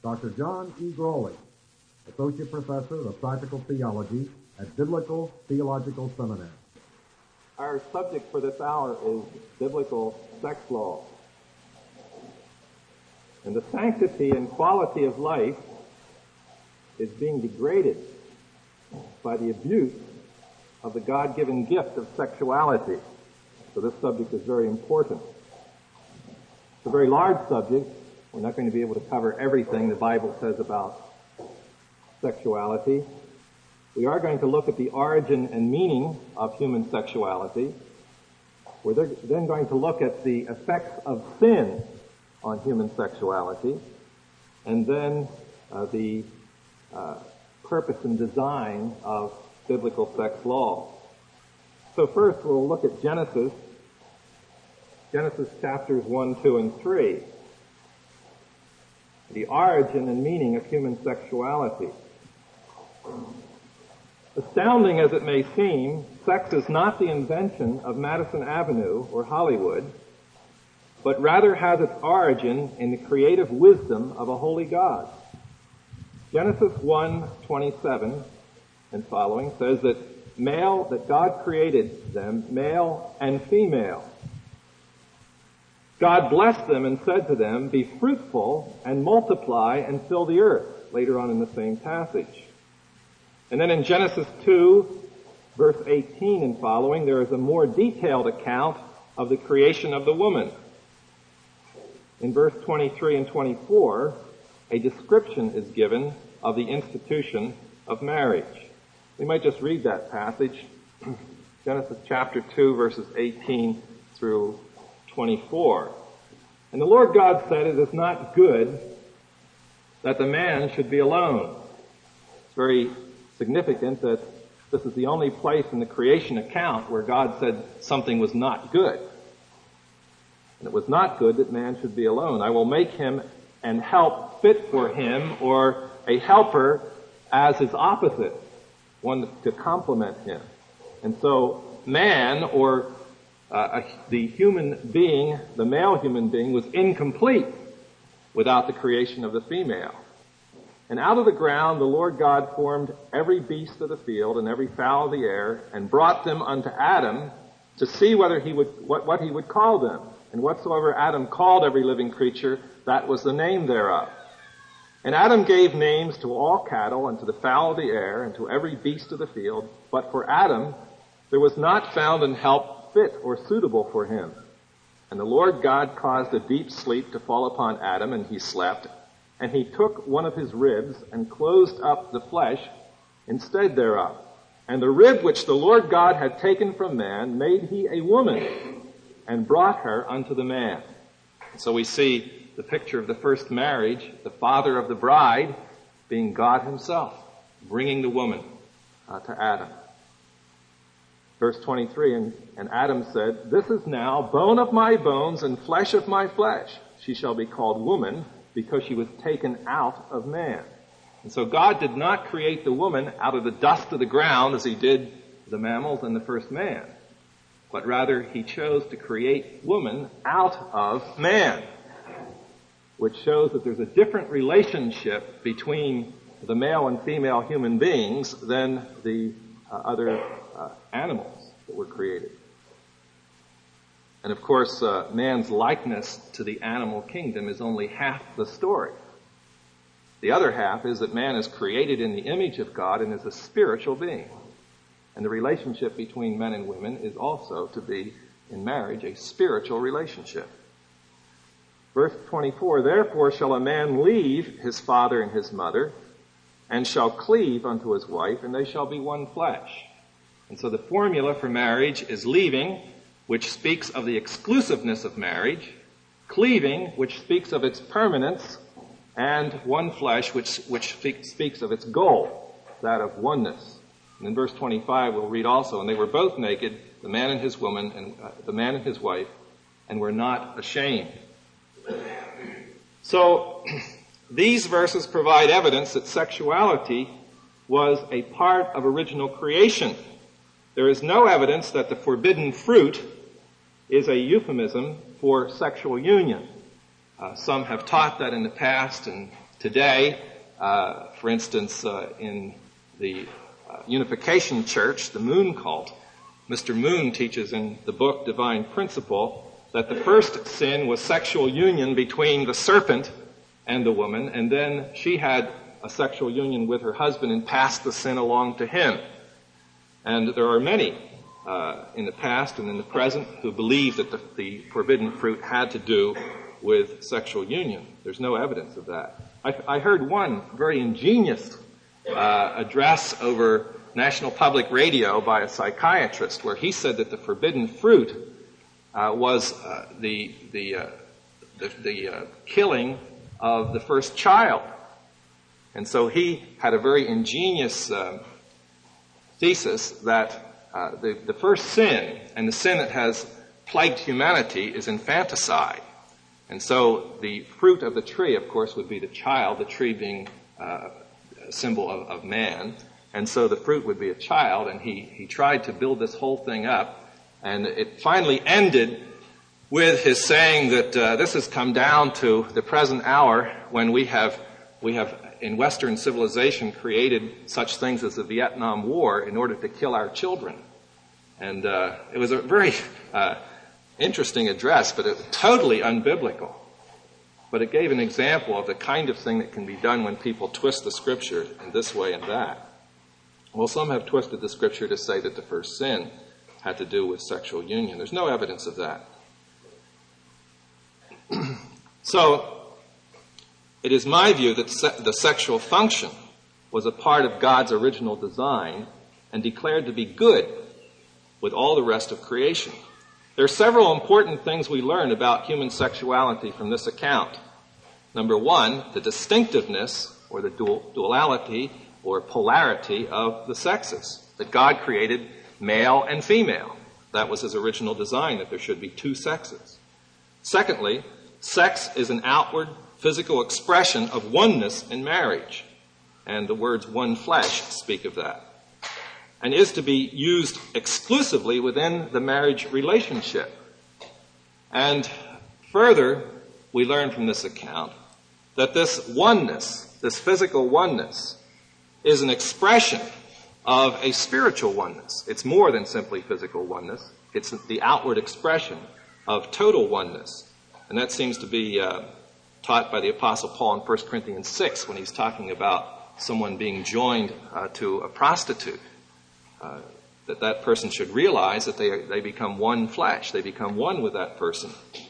Dr. John E. Grawley, Associate Professor of Practical Theology at Biblical Theological Seminary. Our subject for this hour is biblical sex law. And the sanctity and quality of life is being degraded by the abuse of the God-given gift of sexuality. So this subject is very important. It's a very large subject. We're not going to be able to cover everything the Bible says about sexuality. We are going to look at the origin and meaning of human sexuality. We're then going to look at the effects of sin on human sexuality, and then the purpose and design of biblical sex law. So first we'll look at Genesis chapters 1, 2, and 3. The origin and meaning of human sexuality. Astounding as it may seem, sex is not the invention of Madison Avenue or Hollywood, but rather has its origin in the creative wisdom of a holy God. Genesis 1:27 and following says that God created them, male and female. God blessed them and said to them, "Be fruitful and multiply and fill the earth," later on in the same passage. And then in Genesis 2, verse 18 and following, there is a more detailed account of the creation of the woman. In verse 23 and 24, a description is given of the institution of marriage. We might just read that passage, Genesis chapter 2, verses 18 through 24. And the Lord God said, "It is not good that the man should be alone." It's very significant that this is the only place in the creation account where God said something was not good. And it was not good that man should be alone. "I will make him an help fit for him," or a helper as his opposite, one to complement him. And so man, or the human being, the male human being, was incomplete without the creation of the female. "And out of the ground the Lord God formed every beast of the field and every fowl of the air, and brought them unto Adam to see whether what he would call them. And whatsoever Adam called every living creature, that was the name thereof. And Adam gave names to all cattle, and to the fowl of the air, and to every beast of the field. But for Adam there was not found an help fit or suitable for him. And the Lord God caused a deep sleep to fall upon Adam, and he slept. And he took one of his ribs, and closed up the flesh instead thereof. And the rib which the Lord God had taken from man made he a woman, and brought her unto the man." So we see the picture of the first marriage, the father of the bride being God himself, bringing the woman to Adam. Verse 23, and Adam said, "This is now bone of my bones and flesh of my flesh. She shall be called woman, because she was taken out of man." And so God did not create the woman out of the dust of the ground as he did the mammals and the first man, but rather he chose to create woman out of man, which shows that there's a different relationship between the male and female human beings than the other animals that were created. And of course, man's likeness to the animal kingdom is only half the story. The other half is that man is created in the image of God and is a spiritual being. And the relationship between men and women is also to be, in marriage, a spiritual relationship. Verse 24, "Therefore shall a man leave his father and his mother, and shall cleave unto his wife, and they shall be one flesh." And so the formula for marriage is leaving, which speaks of the exclusiveness of marriage, cleaving, which speaks of its permanence, and one flesh, which speaks of its goal, that of oneness. And in verse 25 we'll read also, "And they were both naked, the man and his woman, and the man and his wife, and were not ashamed." So these verses provide evidence that sexuality was a part of original creation. There is no evidence that the forbidden fruit is a euphemism for sexual union. Some have taught that in the past and Today, for instance, in the Unification Church, the Moon cult, Mr. Moon teaches in the book Divine Principle that the first sin was sexual union between the serpent and the woman, and then she had a sexual union with her husband and passed the sin along to him. And there are many in the past and in the present who believe that the forbidden fruit had to do with sexual union. There's no evidence of that. I heard one very ingenious address over National Public Radio by a psychiatrist where he said that the forbidden fruit was the killing of the first child. And so he had a very ingenious thesis that the first sin, and the sin that has plagued humanity, is infanticide. And so the fruit of the tree, of course, would be the child, the tree being a symbol of man. And so the fruit would be a child, and he tried to build this whole thing up. And it finally ended with his saying that this has come down to the present hour when we have in Western civilization created such things as the Vietnam War in order to kill our children. And it was a very interesting address, but it was totally unbiblical. But it gave an example of the kind of thing that can be done when people twist the Scripture in this way and that. Well, some have twisted the Scripture to say that the first sin had to do with sexual union. There's no evidence of that. So, it is my view that the sexual function was a part of God's original design and declared to be good with all the rest of creation. There are several important things we learn about human sexuality from this account. Number one, the distinctiveness or the duality or polarity of the sexes, that God created male and female. That was his original design, that there should be two sexes. Secondly, sex is an outward physical expression of oneness in marriage. And the words one flesh speak of that. And is to be used exclusively within the marriage relationship. And further, we learn from this account that this oneness, this physical oneness, is an expression of a spiritual oneness. It's more than simply physical oneness. It's the outward expression of total oneness. And that seems to be taught by the Apostle Paul in 1 Corinthians 6 when he's talking about someone being joined to a prostitute. That person should realize that they become one flesh. They become one with that person.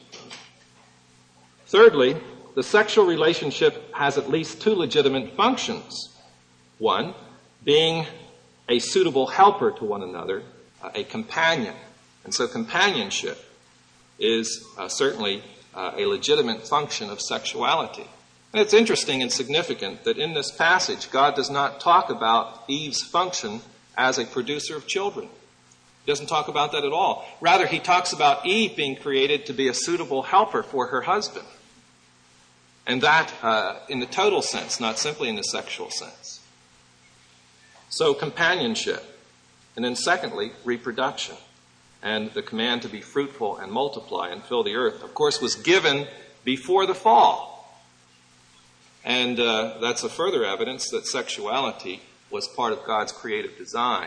Thirdly, the sexual relationship has at least two legitimate functions. One, being a suitable helper to one another, a companion. And so companionship is certainly a legitimate function of sexuality. And it's interesting and significant that in this passage, God does not talk about Eve's function as a producer of children. He doesn't talk about that at all. Rather, he talks about Eve being created to be a suitable helper for her husband. And that in the total sense, not simply in the sexual sense. So companionship. And then secondly, reproduction. And the command to be fruitful and multiply and fill the earth, of course, was given before the fall. And that's a further evidence that sexuality was part of God's creative design.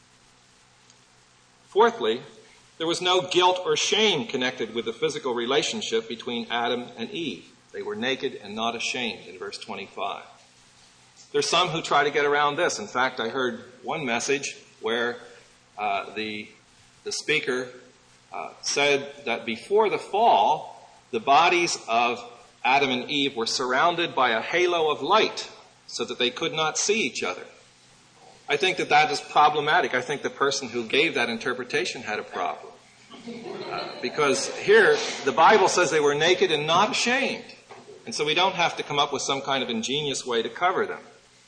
Fourthly, there was no guilt or shame connected with the physical relationship between Adam and Eve. They were naked and not ashamed in verse 25. There's some who try to get around this. In fact, I heard one message where the speaker said that before the fall, the bodies of Adam and Eve were surrounded by a halo of light so that they could not see each other. I think that is problematic. I think the person who gave that interpretation had a problem. Because here, the Bible says they were naked and not ashamed. And so we don't have to come up with some kind of ingenious way to cover them.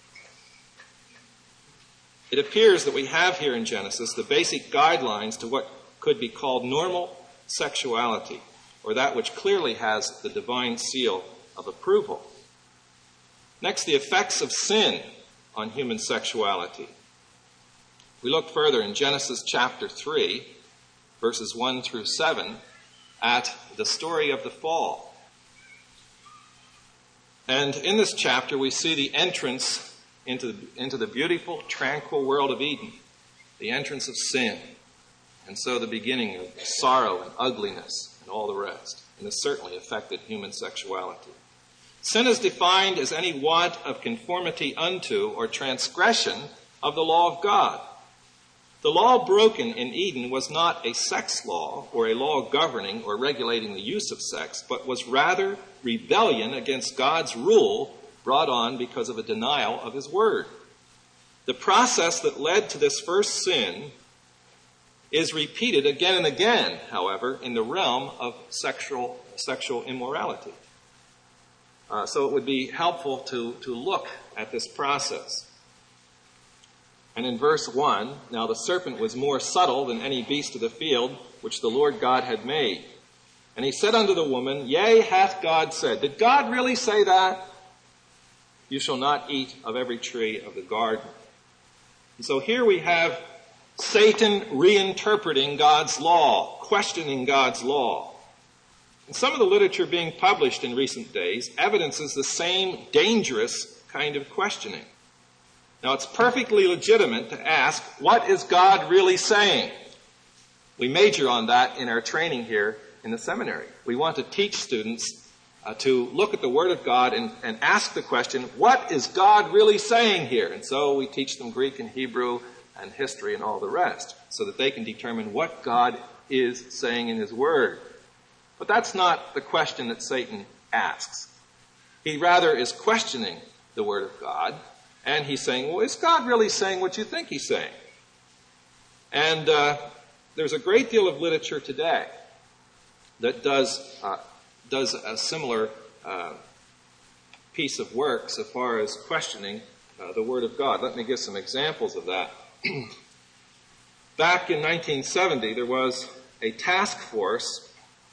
It appears that we have here in Genesis the basic guidelines to what could be called normal sexuality, or that which clearly has the divine seal of approval. Next, the effects of sin on human sexuality. We look further in Genesis chapter 3, verses 1 through 7, at the story of the fall. And in this chapter, we see the entrance into the beautiful, tranquil world of Eden, the entrance of sin, and so the beginning of sorrow and ugliness and all the rest. And this certainly affected human sexuality. Sin is defined as any want of conformity unto or transgression of the law of God. The law broken in Eden was not a sex law or a law governing or regulating the use of sex, but was rather rebellion against God's rule brought on because of a denial of his word. The process that led to this first sin is repeated again and again, however, in the realm of sexual immorality. So it would be helpful to look at this process. And in verse 1, now the serpent was more subtle than any beast of the field which the Lord God had made. And he said unto the woman, Yea, hath God said. Did God really say that? You shall not eat of every tree of the garden. And so here we have Satan reinterpreting God's law, questioning God's law. And some of the literature being published in recent days evidences the same dangerous kind of questioning. Now, it's perfectly legitimate to ask, what is God really saying? We major on that in our training here in the seminary. We want to teach students to look at the Word of God and ask the question, what is God really saying here? And so we teach them Greek and Hebrew and history and all the rest, so that they can determine what God is saying in his Word. But that's not the question that Satan asks. He rather is questioning the Word of God. And he's saying, well, is God really saying what you think he's saying? And there's a great deal of literature today that does a similar piece of work so far as questioning the Word of God. Let me give some examples of that. Back in 1970, there was a task force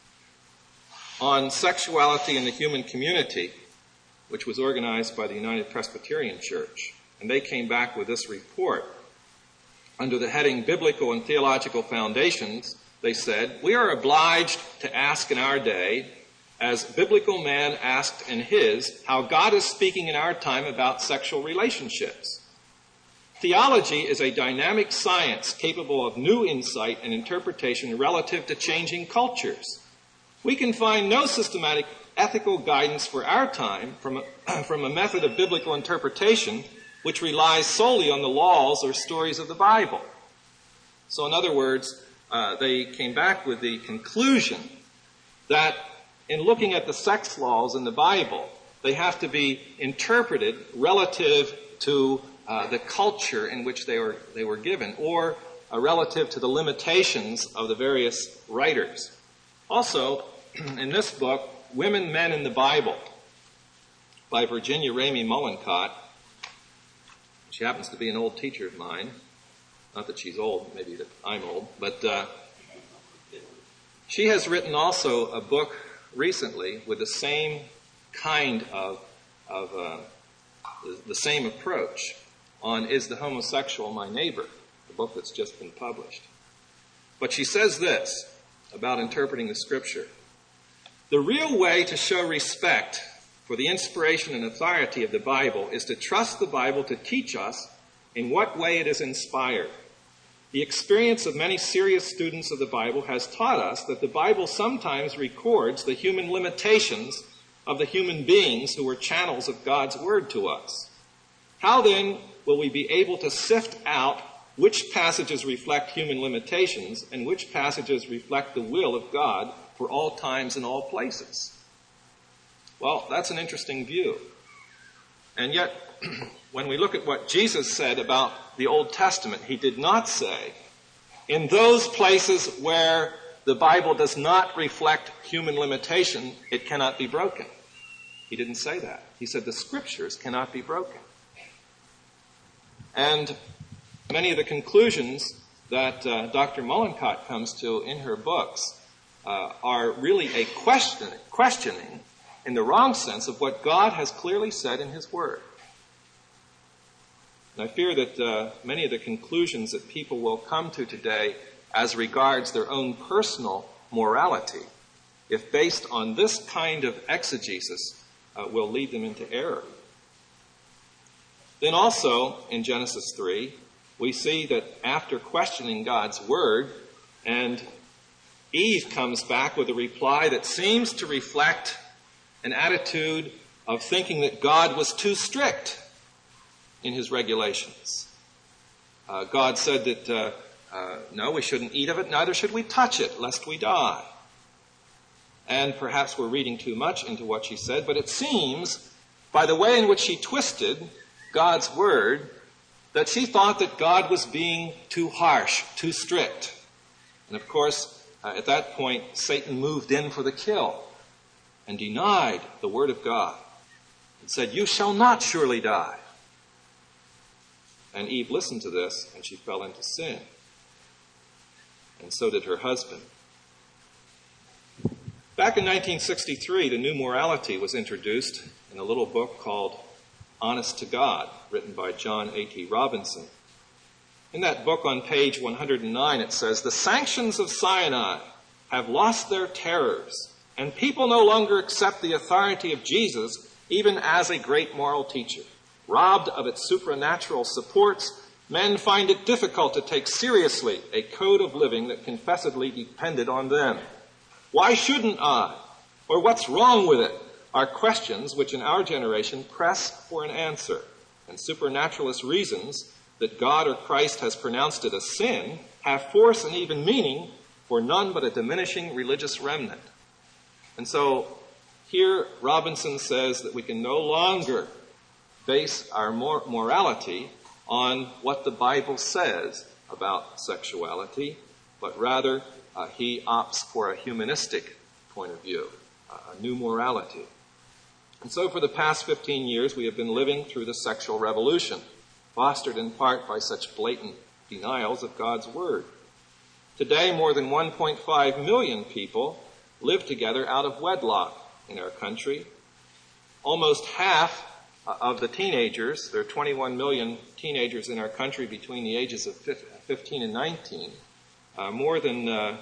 on sexuality in the human community, which was organized by the United Presbyterian Church. And they came back with this report. Under the heading Biblical and Theological Foundations, they said, we are obliged to ask in our day, as biblical man asked in his, how God is speaking in our time about sexual relationships. Theology is a dynamic science capable of new insight and interpretation relative to changing cultures. We can find no systematic ethical guidance for our time from a method of biblical interpretation which relies solely on the laws or stories of the Bible. So in other words, they came back with the conclusion that in looking at the sex laws in the Bible, they have to be interpreted relative to the culture in which they were given, or relative to the limitations of the various writers. Also, in this book, Women, Men in the Bible, by Virginia Ramey Mullincott. She happens to be an old teacher of mine. Not that she's old, maybe that I'm old, but she has written also a book recently with the same kind of the same approach on Is the Homosexual My Neighbor, the book that's just been published. But she says this about interpreting the Scripture. The real way to show respect for the inspiration and authority of the Bible is to trust the Bible to teach us in what way it is inspired. The experience of many serious students of the Bible has taught us that the Bible sometimes records the human limitations of the human beings who were channels of God's Word to us. How then will we be able to sift out which passages reflect human limitations and which passages reflect the will of God for all times and all places? Well, that's an interesting view. And yet, when we look at what Jesus said about the Old Testament, he did not say, in those places where the Bible does not reflect human limitation, it cannot be broken. He didn't say that. He said the Scriptures cannot be broken. And many of the conclusions that Dr. Mullincott comes to in her books are really a questioning in the wrong sense of what God has clearly said in his Word. And I fear that many of the conclusions that people will come to today as regards their own personal morality, if based on this kind of exegesis, will lead them into error. Then also, in Genesis 3, we see that after questioning God's word, and Eve comes back with a reply that seems to reflect an attitude of thinking that God was too strict in his regulations. God said that, no, we shouldn't eat of it, neither should we touch it, lest we die. And perhaps we're reading too much into what she said, but it seems, by the way in which she twisted God's word, that she thought that God was being too harsh, too strict. And of course, at that point, Satan moved in for the kill and denied the word of God and said, "You shall not surely die." And Eve listened to this, and she fell into sin. And so did her husband. Back in 1963, the new morality was introduced in a little book called Honest to God, written by John A.T. Robinson. In that book on page 109, it says, "The sanctions of Sinai have lost their terrors, and people no longer accept the authority of Jesus even as a great moral teacher. Robbed of its supernatural supports, men find it difficult to take seriously a code of living that confessedly depended on them. Why shouldn't I? Or what's wrong with it? Are questions which in our generation press for an answer. And supernaturalist reasons that God or Christ has pronounced it a sin have force and even meaning for none but a diminishing religious remnant." And so here Robinson says that we can no longer base our morality on what the Bible says about sexuality, but rather he opts for a humanistic point of view, a new morality. And so for the past 15 years, we have been living through the sexual revolution, fostered in part by such blatant denials of God's word. Today, more than 1.5 million people live together out of wedlock in our country. Almost half of the teenagers, there are 21 million teenagers in our country between the ages of 15 and 19, more than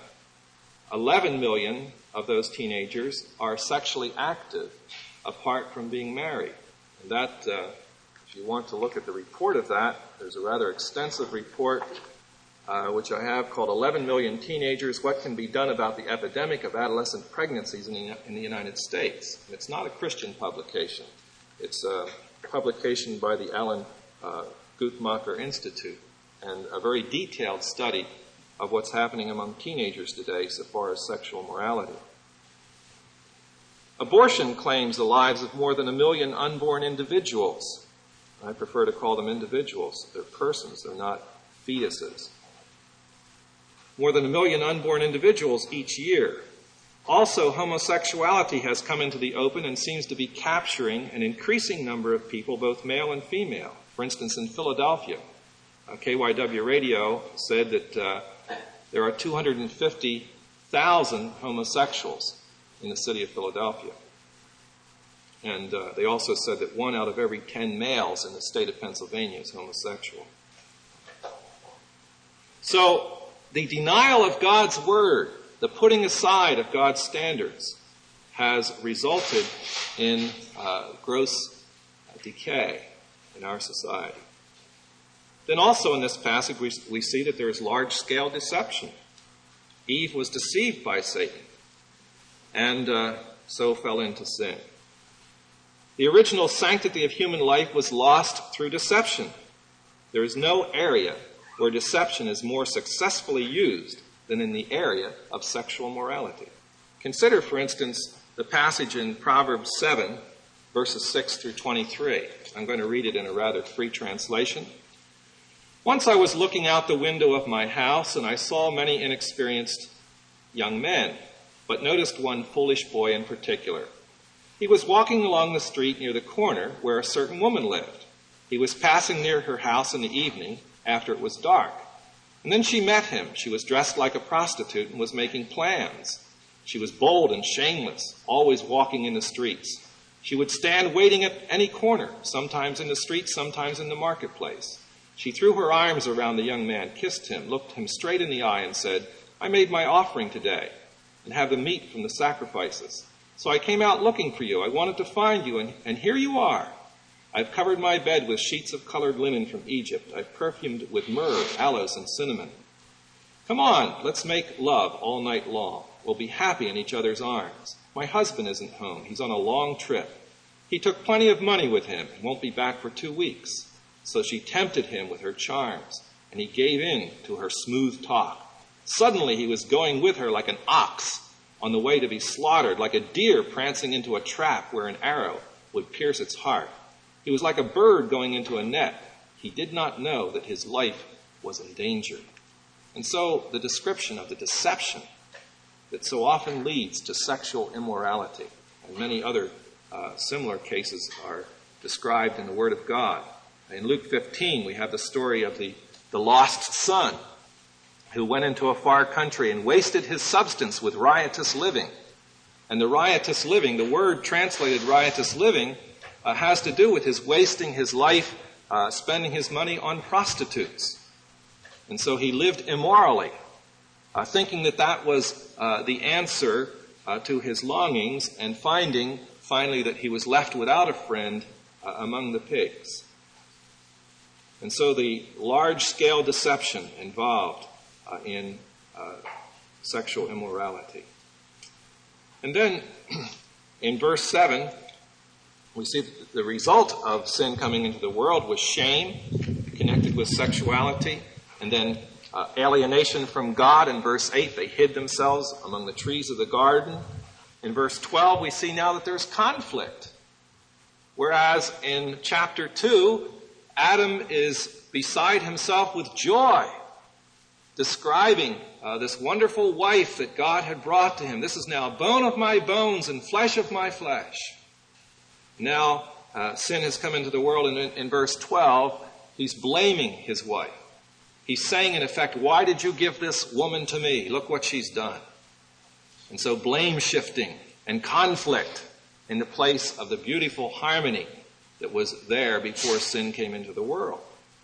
11 million of those teenagers are sexually active apart from being married. And that, if you want to look at the report of that, there's a rather extensive report which I have called 11 Million Teenagers, What Can Be Done About the Epidemic of Adolescent Pregnancies in the United States. And it's not a Christian publication. It's a publication by the Alan Guttmacher Institute, and a very detailed study of what's happening among teenagers today so far as sexual morality. Abortion claims the lives of more than 1 million unborn individuals. I prefer to call them individuals. They're persons. They're not fetuses. More than 1 million unborn individuals each year. Also, homosexuality has come into the open and seems to be capturing an increasing number of people, both male and female. For instance, in Philadelphia, KYW Radio said that there are 250,000 homosexuals in the city of Philadelphia. And they also said that 1 out of every 10 males in the state of Pennsylvania is homosexual. So, the denial of God's word, the putting aside of God's standards, has resulted in gross decay in our society. Then also in this passage we see that there is large-scale deception. Eve was deceived by Satan and so fell into sin. The original sanctity of human life was lost through deception. There is no area where deception is more successfully used than in the area of sexual morality. Consider, for instance, the passage in Proverbs 7, verses 6 through 23. I'm going to read it in a rather free translation. "Once I was looking out the window of my house, and I saw many inexperienced young men, but noticed one foolish boy in particular. He was walking along the street near the corner where a certain woman lived. He was passing near her house in the evening after it was dark. And then she met him. She was dressed like a prostitute and was making plans. She was bold and shameless, always walking in the streets. She would stand waiting at any corner, sometimes in the street, sometimes in the marketplace. She threw her arms around the young man, kissed him, looked him straight in the eye and said, 'I made my offering today and have the meat from the sacrifices. So I came out looking for you. I wanted to find you, and here you are. I've covered my bed with sheets of colored linen from Egypt. I've perfumed with myrrh, aloes, and cinnamon. Come on, let's make love all night long. We'll be happy in each other's arms. My husband isn't home. He's on a long trip. He took plenty of money with him and won't be back for 2 weeks. So she tempted him with her charms, and he gave in to her smooth talk. Suddenly he was going with her like an ox on the way to be slaughtered, like a deer prancing into a trap where an arrow would pierce its heart. He was like a bird going into a net. He did not know that his life was in danger. And so the description of the deception that so often leads to sexual immorality, and many other similar cases are described in the Word of God. In Luke 15, we have the story of the lost son who went into a far country and wasted his substance with riotous living. And the riotous living, the word translated riotous living, has to do with his wasting his life, spending his money on prostitutes. And so he lived immorally, thinking that was the answer to his longings, and finding finally that he was left without a friend among the pigs. And so the large-scale deception involved in sexual immorality. And then in verse 7, we see that the result of sin coming into the world was shame connected with sexuality, and then alienation from God. In verse 8, they hid themselves among the trees of the garden. In verse 12, we see now that there's conflict. Whereas in chapter 2, Adam is beside himself with joy, describing this wonderful wife that God had brought to him. This is now bone of my bones and flesh of my flesh. Now, sin has come into the world, and in verse 12, he's blaming his wife. He's saying, in effect, why did you give this woman to me? Look what she's done. And so blame shifting and conflict in the place of the beautiful harmony that was there before sin came into the world.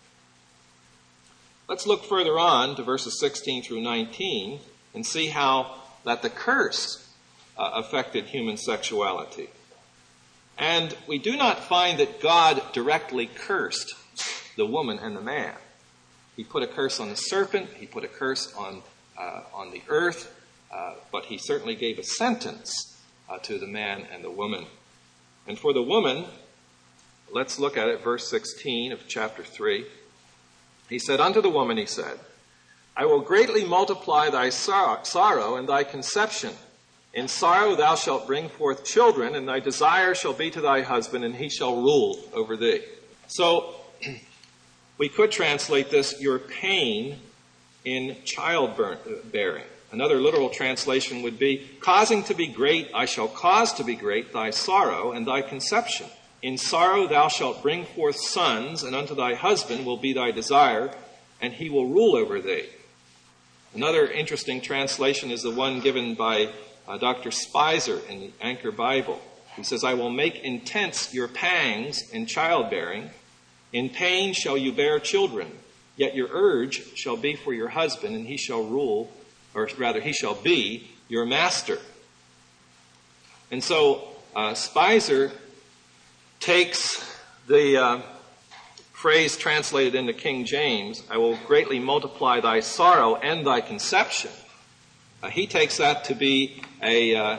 Let's look further on to verses 16 through 19 and see how that the curse affected human sexuality. And we do not find that God directly cursed the woman and the man. He put a curse on the serpent, he put a curse on the earth, but he certainly gave a sentence to the man and the woman. And for the woman, let's look at it, verse 16 of chapter 3. He said, unto the woman, he said, I will greatly multiply thy sorrow and thy conception. In sorrow thou shalt bring forth children, and thy desire shall be to thy husband, and he shall rule over thee. So, we could translate this, your pain in childbearing. Another literal translation would be, causing to be great, I shall cause to be great thy sorrow and thy conception. In sorrow thou shalt bring forth sons, and unto thy husband will be thy desire, and he will rule over thee. Another interesting translation is the one given by Dr. Spicer in the Anchor Bible. He says, I will make intense your pangs in childbearing. In pain shall you bear children, yet your urge shall be for your husband, and he shall rule, or rather he shall be your master. And so Spicer takes the phrase translated into King James, I will greatly multiply thy sorrow and thy conception. He takes that to be a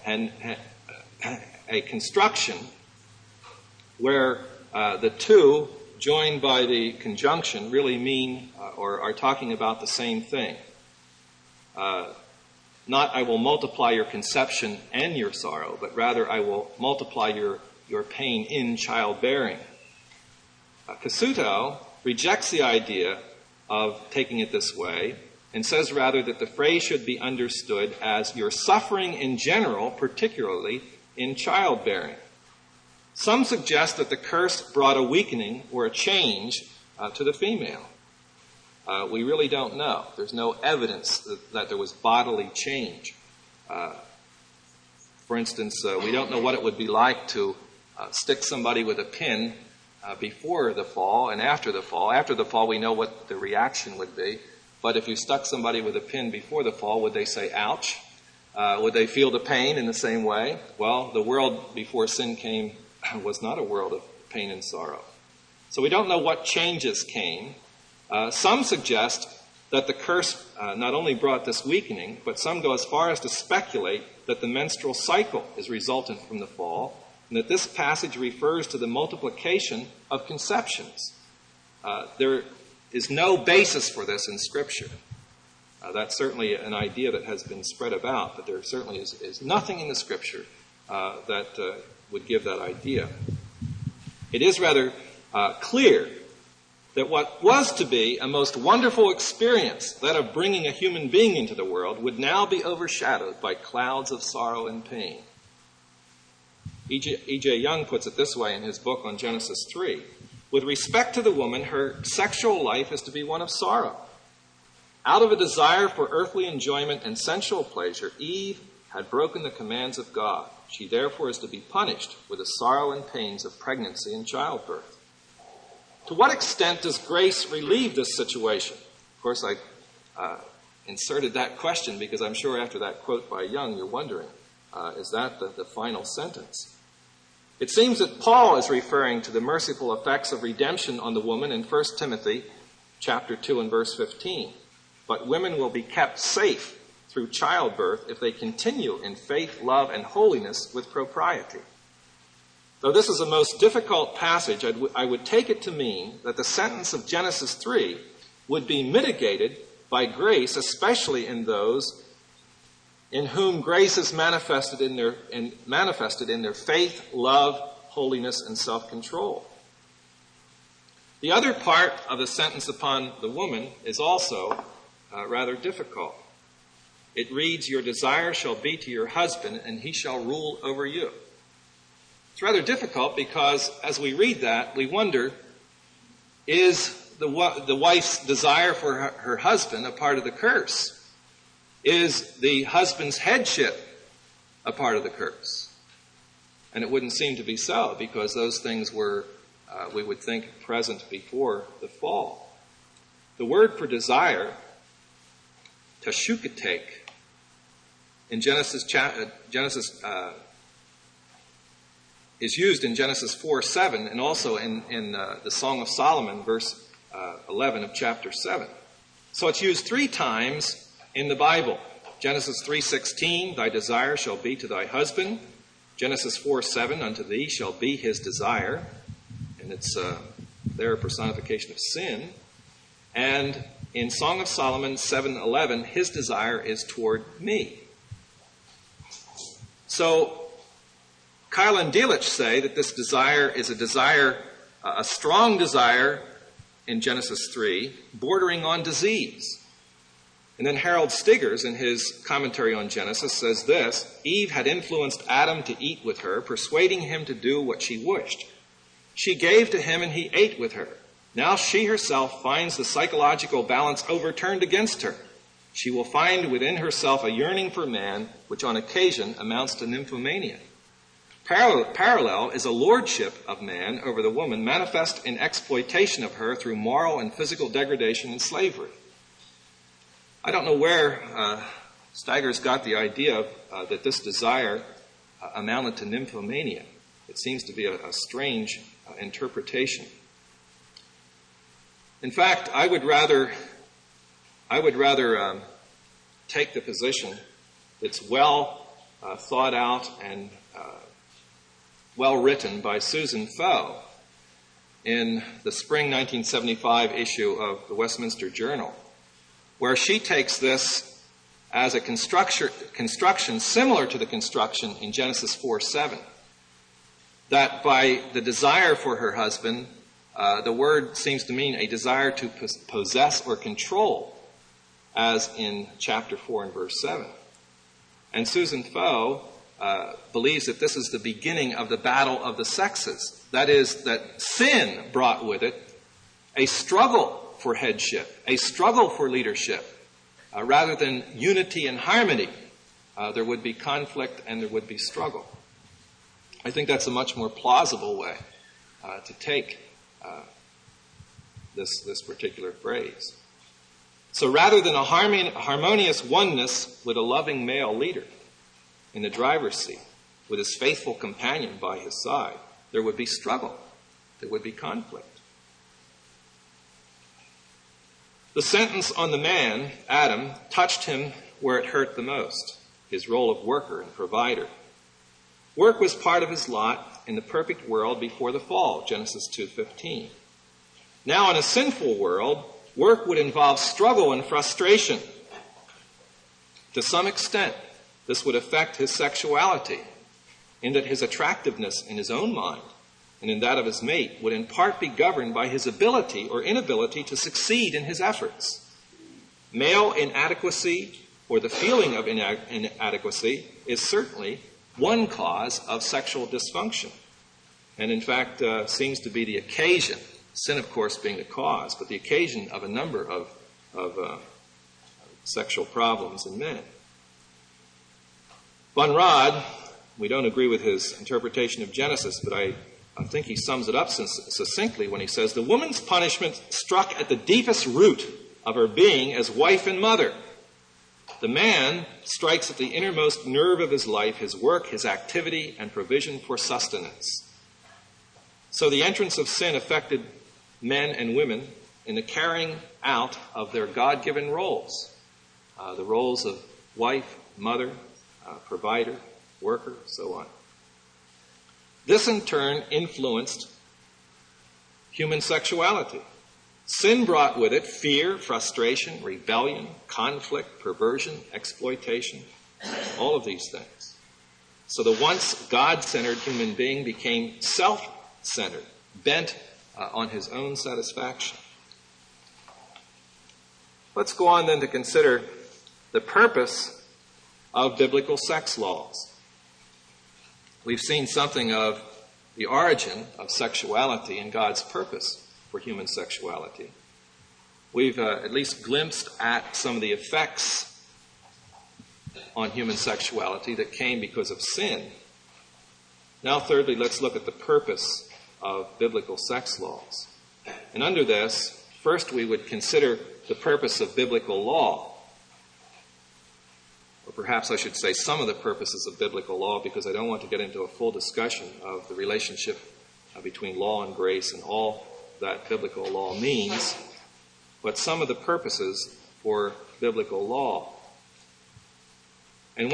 construction where the two, joined by the conjunction, really mean or are talking about the same thing. Not I will multiply your conception and your sorrow, but rather I will multiply your pain in childbearing. Cassuto rejects the idea of taking it this way and says rather that the phrase should be understood as your suffering in general, particularly in childbearing. Some suggest that the curse brought a weakening or a change to the female. We really don't know. There's no evidence that there was bodily change. For instance, we don't know what it would be like to stick somebody with a pin before the fall and after the fall. After the fall, we know what the reaction would be. But if you stuck somebody with a pin before the fall, would they say, ouch? Would they feel the pain in the same way? Well, the world before sin came was not a world of pain and sorrow. So we don't know what changes came. Some suggest that the curse not only brought this weakening, but some go as far as to speculate that the menstrual cycle is resultant from the fall, and that this passage refers to the multiplication of conceptions. There is no basis for this in Scripture. That's certainly an idea that has been spread about, but there certainly is nothing in the Scripture that would give that idea. It is rather clear that what was to be a most wonderful experience, that of bringing a human being into the world, would now be overshadowed by clouds of sorrow and pain. E.J. Young puts it this way in his book on Genesis 3. With respect to the woman, her sexual life is to be one of sorrow. Out of a desire for earthly enjoyment and sensual pleasure, Eve had broken the commands of God. She therefore is to be punished with the sorrow and pains of pregnancy and childbirth. To what extent does grace relieve this situation? Of course, I inserted that question because I'm sure after that quote by Young, you're wondering, is that the final sentence? It seems that Paul is referring to the merciful effects of redemption on the woman in 1 Timothy chapter 2 and verse 15. But women will be kept safe through childbirth if they continue in faith, love, and holiness with propriety. Though this is a most difficult passage, I would take it to mean that the sentence of Genesis 3 would be mitigated by grace, especially in those in whom grace is manifested in their faith, love, holiness, and self-control. The other part of the sentence upon the woman is also rather difficult. It reads, "Your desire shall be to your husband, and he shall rule over you." It's rather difficult because as we read that, we wonder, is the wife's desire for her husband a part of the curse? Is the husband's headship a part of the curse? And it wouldn't seem to be so, because those things were, we would think, present before the fall. The word for desire, teshukatek, in Genesis is used in Genesis 4:7 and also in the Song of Solomon, verse 11 of chapter 7. So it's used 3 times in the Bible. Genesis 3:16, "Thy desire shall be to thy husband." Genesis 4:7, "Unto thee shall be his desire." And it's there a personification of sin. And in Song of Solomon 7:11, "His desire is toward me." So Keil and Delitzsch say that this desire is a strong desire in Genesis 3, bordering on disease. And then Harold Stiggers, in his commentary on Genesis, says this: "Eve had influenced Adam to eat with her, persuading him to do what she wished. She gave to him and he ate with her. Now she herself finds the psychological balance overturned against her. She will find within herself a yearning for man, which on occasion amounts to nymphomania. Parallel is a lordship of man over the woman, manifest in exploitation of her through moral and physical degradation and slavery." I don't know where Stiggers got the idea that this desire amounted to nymphomania. It seems to be a strange interpretation. In fact, I would rather take the position that's well thought out and well written by Susan Foe in the spring 1975 issue of the Westminster Journal, where she takes this as a construction similar to the construction in Genesis 4:7, that by the desire for her husband, the word seems to mean a desire to possess or control, as in chapter 4 and verse 7. And Susan Foe believes that this is the beginning of the battle of the sexes. That is, that sin brought with it a struggle for headship, a struggle for leadership. Rather than unity and harmony, there would be conflict and there would be struggle. I think that's a much more plausible way to take this particular phrase. So rather than a harmonious oneness with a loving male leader, in the driver's seat with his faithful companion by his side, there would be struggle. There would be conflict. The sentence on the man, Adam, touched him where it hurt the most, his role of worker and provider. Work was part of his lot in the perfect world before the fall, Genesis 2:15. Now, in a sinful world, work would involve struggle and frustration. To some extent, this would affect his sexuality, in that his attractiveness in his own mind and in that of his mate would in part be governed by his ability or inability to succeed in his efforts. Male inadequacy, or the feeling of inadequacy, is certainly one cause of sexual dysfunction, and in fact seems to be the occasion, sin of course being the cause, but the occasion of a number of sexual problems in men. Von Rad, we don't agree with his interpretation of Genesis, but I think he sums it up succinctly when he says, the woman's punishment struck at the deepest root of her being as wife and mother. The man strikes at the innermost nerve of his life, his work, his activity, and provision for sustenance. So the entrance of sin affected men and women in the carrying out of their God-given roles, the roles of wife, mother, provider, worker, so on. This in turn influenced human sexuality. Sin brought with it fear, frustration, rebellion, conflict, perversion, exploitation, all of these things. So the once God-centered human being became self-centered, bent on his own satisfaction. Let's go on then to consider the purpose of biblical sex laws. We've seen something of the origin of sexuality and God's purpose for human sexuality. We've at least glimpsed at some of the effects on human sexuality that came because of sin. Now, thirdly, let's look at the purpose of biblical sex laws. And under this, first we would consider the purpose of biblical law. Or perhaps I should say some of the purposes of biblical law, because I don't want to get into a full discussion of the relationship between law and grace and all that biblical law means, but some of the purposes for biblical law. And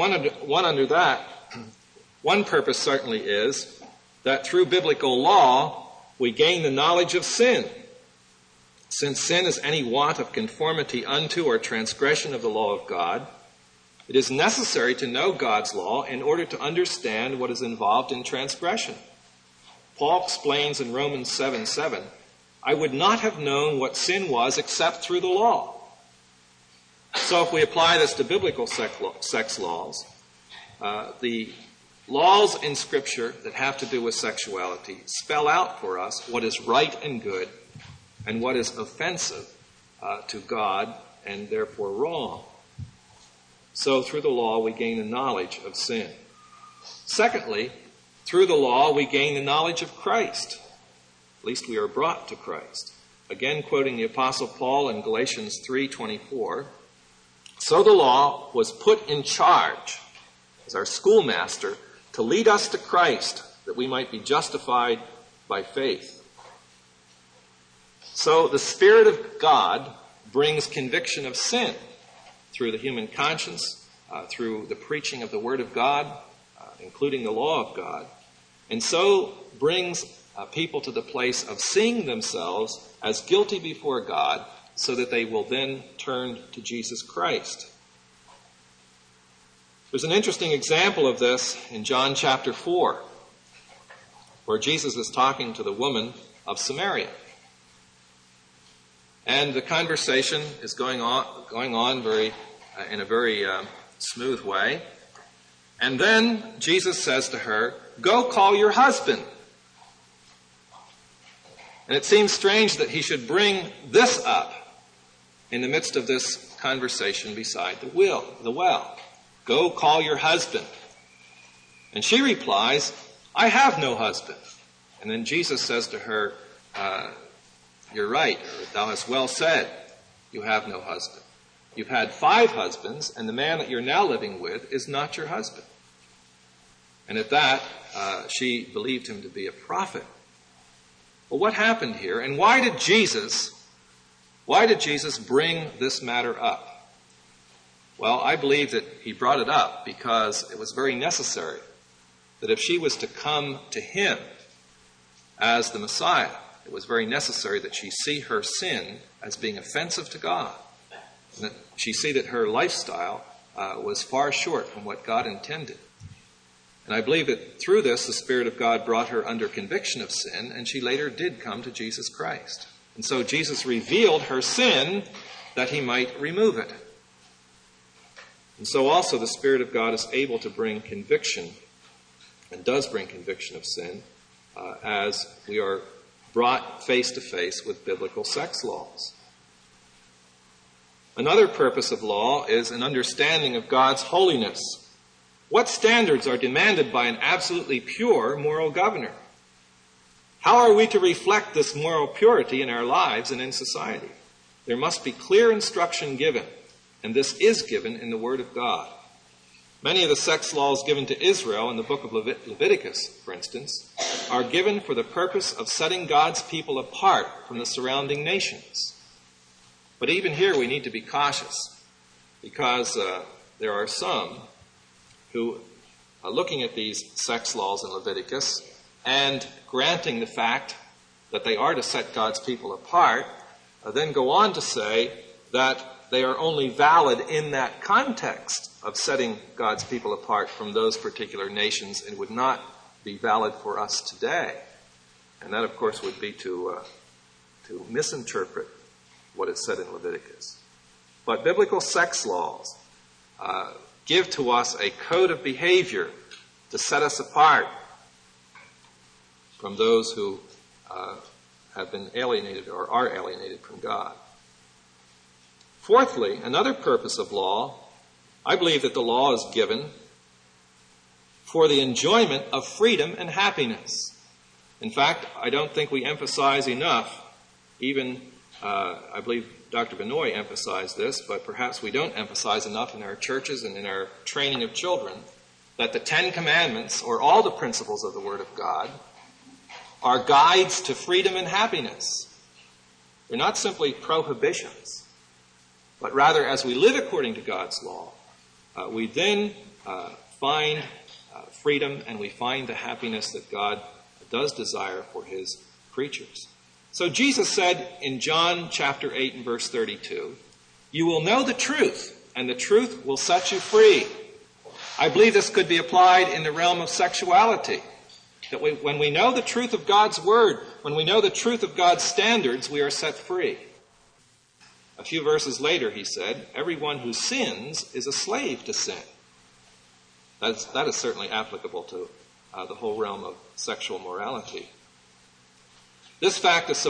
one purpose certainly is that through biblical law we gain the knowledge of sin. Since sin is any want of conformity unto or transgression of the law of God, it is necessary to know God's law in order to understand what is involved in transgression. Paul explains in Romans 7:7, I would not have known what sin was except through the law. So if we apply this to biblical sex laws, the laws in Scripture that have to do with sexuality spell out for us what is right and good and what is offensive to God and therefore wrong. So through the law we gain the knowledge of sin. Secondly, through the law we gain the knowledge of Christ. At least we are brought to Christ. Again, quoting the Apostle Paul in Galatians 3:24, so the law was put in charge as our schoolmaster to lead us to Christ, that we might be justified by faith. So the Spirit of God brings conviction of sin through the human conscience, through the preaching of the Word of God, including the law of God, and so brings people to the place of seeing themselves as guilty before God so that they will then turn to Jesus Christ. There's an interesting example of this in John chapter 4, where Jesus is talking to the woman of Samaria. And the conversation is going on in a very smooth way. And then Jesus says to her, go call your husband. And it seems strange that he should bring this up in the midst of this conversation beside the well. Go call your husband. And she replies, I have no husband. And then Jesus says to her, you're right, or thou hast well said, you have no husband. You've had 5 husbands, and the man that you're now living with is not your husband. And at that, she believed him to be a prophet. Well, what happened here? And why did Jesus bring this matter up? Well, I believe that he brought it up because it was very necessary that if she was to come to him as the Messiah, it was very necessary that she see her sin as being offensive to God, and that she see that her lifestyle was far short from what God intended. And I believe that through this, the Spirit of God brought her under conviction of sin, and she later did come to Jesus Christ. And so Jesus revealed her sin that he might remove it. And so also the Spirit of God is able to bring conviction, and does bring conviction of sin, as we are brought face to face with biblical sex laws. Another purpose of law is an understanding of God's holiness. What standards are demanded by an absolutely pure moral governor? How are we to reflect this moral purity in our lives and in society? There must be clear instruction given, and this is given in the Word of God. Many of the sex laws given to Israel in the book of Leviticus, for instance, are given for the purpose of setting God's people apart from the surrounding nations. But even here we need to be cautious, because there are some who are looking at these sex laws in Leviticus and granting the fact that they are to set God's people apart, then go on to say that they are only valid in that context of setting God's people apart from those particular nations and would not be valid for us today. And that, of course, would be to misinterpret what is said in Leviticus. But biblical sex laws give to us a code of behavior to set us apart from those who have been alienated or are alienated from God. Fourthly, another purpose of law, I believe that the law is given for the enjoyment of freedom and happiness. In fact, I don't think we emphasize enough, even I believe Dr. Benoit emphasized this, but perhaps we don't emphasize enough in our churches and in our training of children, that the Ten Commandments, or all the principles of the Word of God, are guides to freedom and happiness. They're not simply prohibitions, but rather as we live according to God's law, we then find freedom and we find the happiness that God does desire for his creatures. So Jesus said in John chapter 8 and verse 32, "You will know the truth, and the truth will set you free." I believe this could be applied in the realm of sexuality. That when we know the truth of God's word, when we know the truth of God's standards, we are set free. A few verses later, he said, "Everyone who sins is a slave to sin." That is certainly applicable to the whole realm of sexual morality. This fact is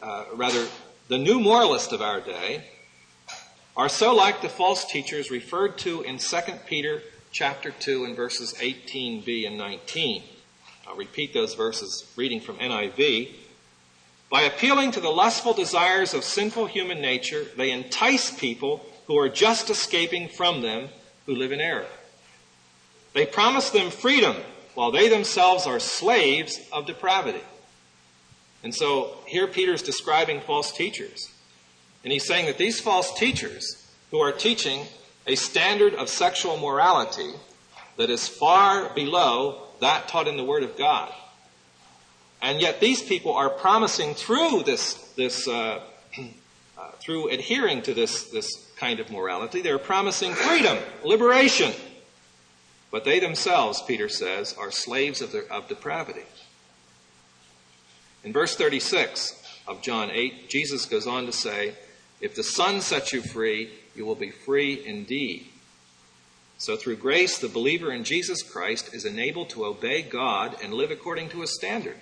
the new moralists of our day are so like the false teachers referred to in 2 Peter chapter 2 and verses 18b and 19. I'll repeat those verses, reading from NIV. "By appealing to the lustful desires of sinful human nature, they entice people who are just escaping from them who live in error. They promise them freedom while they themselves are slaves of depravity." And so here Peter's describing false teachers. And he's saying that these false teachers who are teaching a standard of sexual morality that is far below that taught in the Word of God, and yet these people are promising through through adhering to this kind of morality, they're promising freedom, liberation. But they themselves, Peter says, are slaves of depravity. In verse 36 of John 8, Jesus goes on to say, "If the Son sets you free, you will be free indeed." So through grace, the believer in Jesus Christ is enabled to obey God and live according to his standard.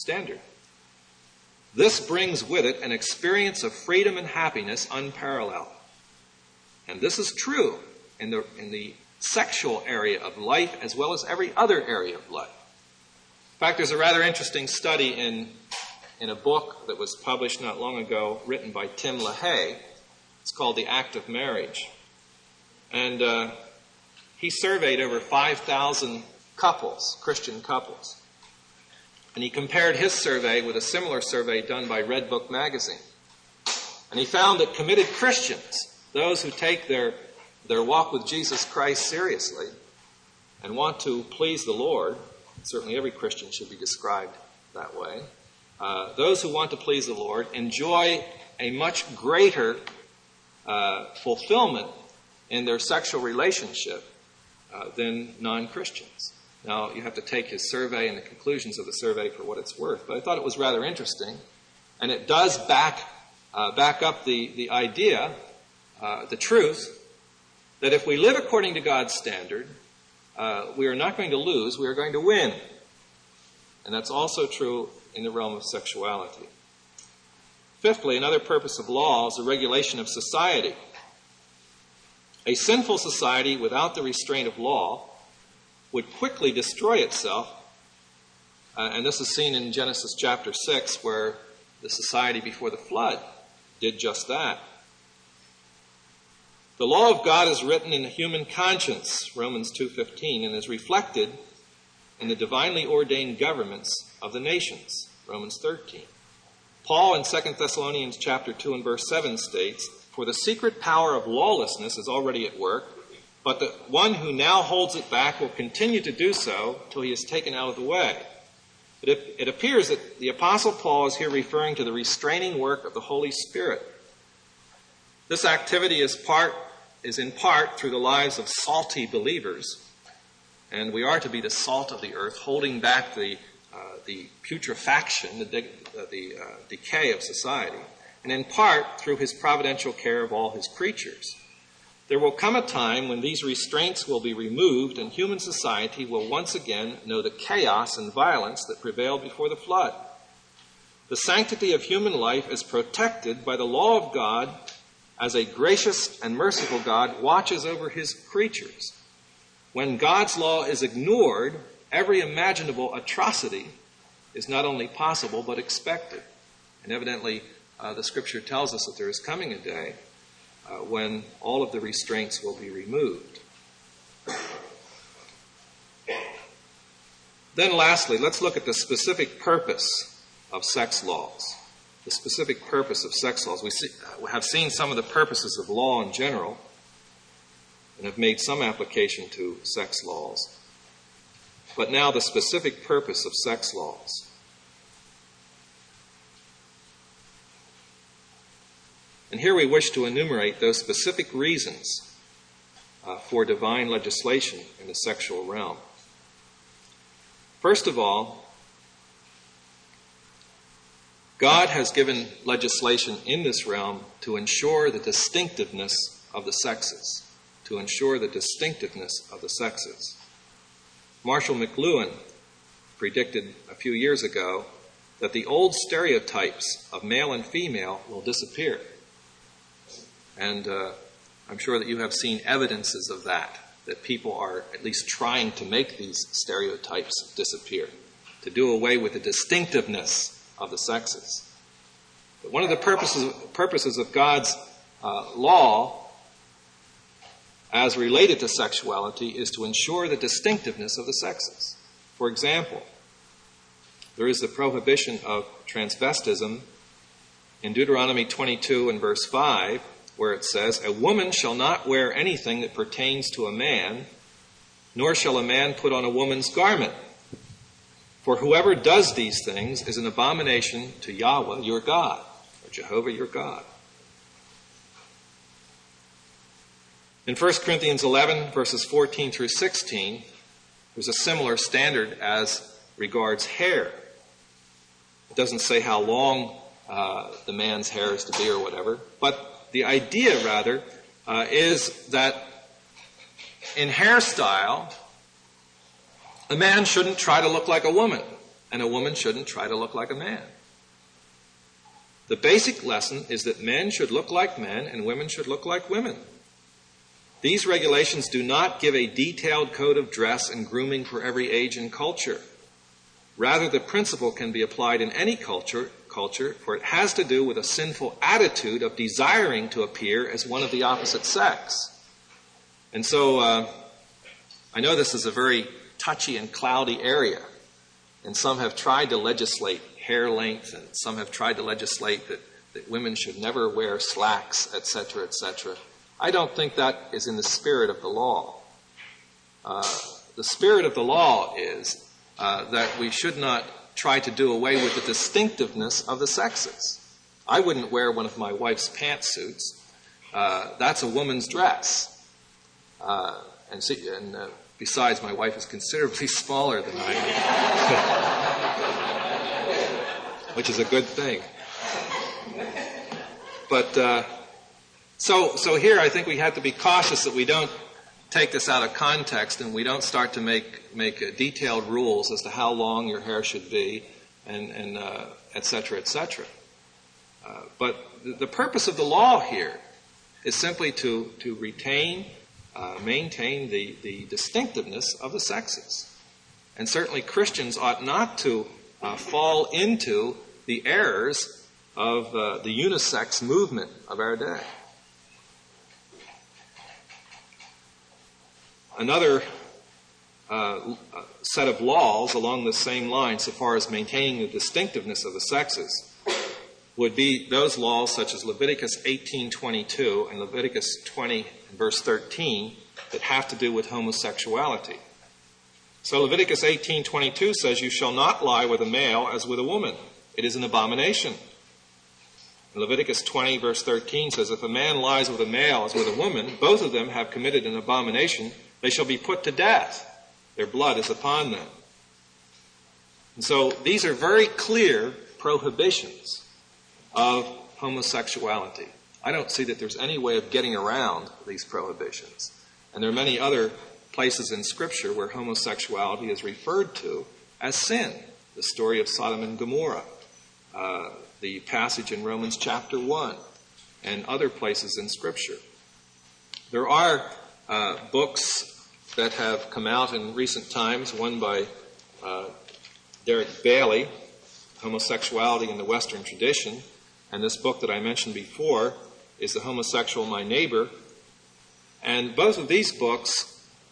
This brings with it an experience of freedom and happiness unparalleled. And this is true in the sexual area of life as well as every other area of life. In fact, there's a rather interesting study in a book that was published not long ago, written by Tim LaHaye. It's called The Act of Marriage. And he surveyed over 5,000 couples, Christian couples. And he compared his survey with a similar survey done by Red Book magazine. And he found that committed Christians, those who take their walk with Jesus Christ seriously and want to please the Lord, certainly every Christian should be described that way, those who want to please the Lord enjoy a much greater fulfillment in their sexual relationship than non-Christians. Now, you have to take his survey and the conclusions of the survey for what it's worth, but I thought it was rather interesting, and it does back up the idea, the truth, that if we live according to God's standard, we are not going to lose, we are going to win. And that's also true in the realm of sexuality. Fifthly, another purpose of law is the regulation of society. A sinful society without the restraint of law would quickly destroy itself, and this is seen in Genesis chapter 6, where the society before the flood did just that. The law of God is written in the human conscience, Romans 2:15, and is reflected in the divinely ordained governments of the nations, Romans 13. Paul in 2 Thessalonians chapter 2 and verse 7 states, "For the secret power of lawlessness is already at work, but the one who now holds it back will continue to do so till he is taken out of the way." It appears that the Apostle Paul is here referring to the restraining work of the Holy Spirit. This activity is in part through the lives of salty believers, and we are to be the salt of the earth, holding back the putrefaction, the decay of society, and in part through his providential care of all his creatures. There will come a time when these restraints will be removed and human society will once again know the chaos and violence that prevailed before the flood. The sanctity of human life is protected by the law of God as a gracious and merciful God watches over his creatures. When God's law is ignored, every imaginable atrocity is not only possible but expected. And evidently, the Scripture tells us that there is coming a day when all of the restraints will be removed. Then lastly, let's look at the specific purpose of sex laws. The specific purpose of sex laws. We have seen some of the purposes of law in general and have made some application to sex laws. But now the specific purpose of sex laws. And here we wish to enumerate those specific reasons for divine legislation in the sexual realm. First of all, God has given legislation in this realm to ensure the distinctiveness of the sexes. To ensure the distinctiveness of the sexes. Marshall McLuhan predicted a few years ago that the old stereotypes of male and female will disappear. And I'm sure that you have seen evidences of that people are at least trying to make these stereotypes disappear, to do away with the distinctiveness of the sexes. But one of the purposes of God's law as related to sexuality is to ensure the distinctiveness of the sexes. For example, there is the prohibition of transvestism in Deuteronomy 22 and verse 5, where it says, "A woman shall not wear anything that pertains to a man, nor shall a man put on a woman's garment. For whoever does these things is an abomination to Yahweh your God," or Jehovah your God. In 1 Corinthians 11, verses 14 through 16, there's a similar standard as regards hair. It doesn't say how long the man's hair is to be or whatever, but the idea, rather, is that in hairstyle, a man shouldn't try to look like a woman, and a woman shouldn't try to look like a man. The basic lesson is that men should look like men and women should look like women. These regulations do not give a detailed code of dress and grooming for every age and culture. Rather, the principle can be applied in any culture, for it has to do with a sinful attitude of desiring to appear as one of the opposite sex. And so, I know this is a very touchy and cloudy area. And some have tried to legislate hair length, and some have tried to legislate that women should never wear slacks, etc., etc. I don't think that is in the spirit of the law. The spirit of the law is that we should not try to do away with the distinctiveness of the sexes. I wouldn't wear one of my wife's pantsuits. That's a woman's dress. And besides, my wife is considerably smaller than I am, which is a good thing. But so here I think we have to be cautious that we don't take this out of context and we don't start to make detailed rules as to how long your hair should be and et cetera, et cetera. But the purpose of the law here is simply to maintain the distinctiveness of the sexes. And certainly Christians ought not to fall into the errors of the unisex movement of our day. Another set of laws along the same line, so far as maintaining the distinctiveness of the sexes, would be those laws such as Leviticus 18:22 and Leviticus 20 and verse 13 that have to do with homosexuality. So Leviticus 18:22 says, "You shall not lie with a male as with a woman. It is an abomination." And Leviticus 20 verse 13 says, "If a man lies with a male as with a woman, both of them have committed an abomination. They shall be put to death. Their blood is upon them." And so these are very clear prohibitions of homosexuality. I don't see that there's any way of getting around these prohibitions. And there are many other places in Scripture where homosexuality is referred to as sin. The story of Sodom and Gomorrah, the passage in Romans chapter 1, and other places in Scripture. There are books that have come out in recent times, one by Derek Bailey, Homosexuality in the Western Tradition, and this book that I mentioned before is The Homosexual My Neighbor. And both of these books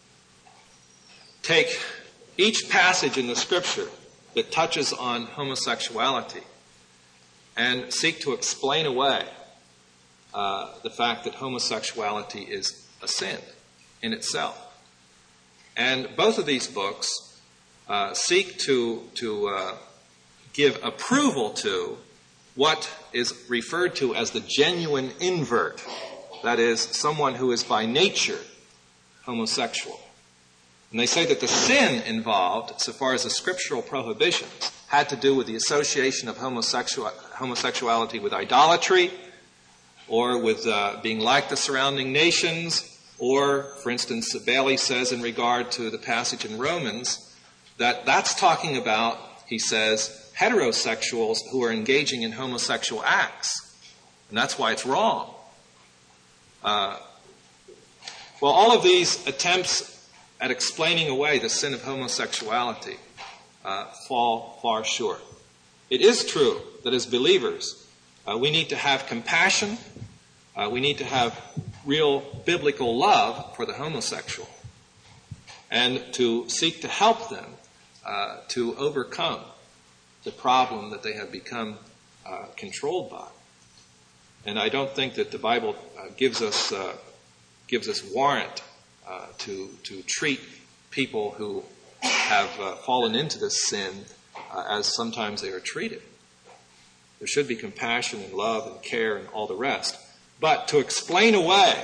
take each passage in the Scripture that touches on homosexuality and seek to explain away the fact that homosexuality is a sin in itself. And both of these books seek to give approval to what is referred to as the genuine invert, that is, someone who is by nature homosexual. And they say that the sin involved, so far as the scriptural prohibitions, had to do with the association of homosexuality with idolatry, or with being like the surrounding nations, or, for instance, Bailey says in regard to the passage in Romans, that that's talking about, he says, heterosexuals who are engaging in homosexual acts. And that's why it's wrong. Well, all of these attempts at explaining away the sin of homosexuality fall far short. It is true that as believers, we need to have compassion. We need to have real biblical love for the homosexual, and to seek to help them to overcome the problem that they have become controlled by. And I don't think that the Bible gives us warrant to treat people who have fallen into this sin as sometimes they are treated. There should be compassion and love and care and all the rest. But to explain away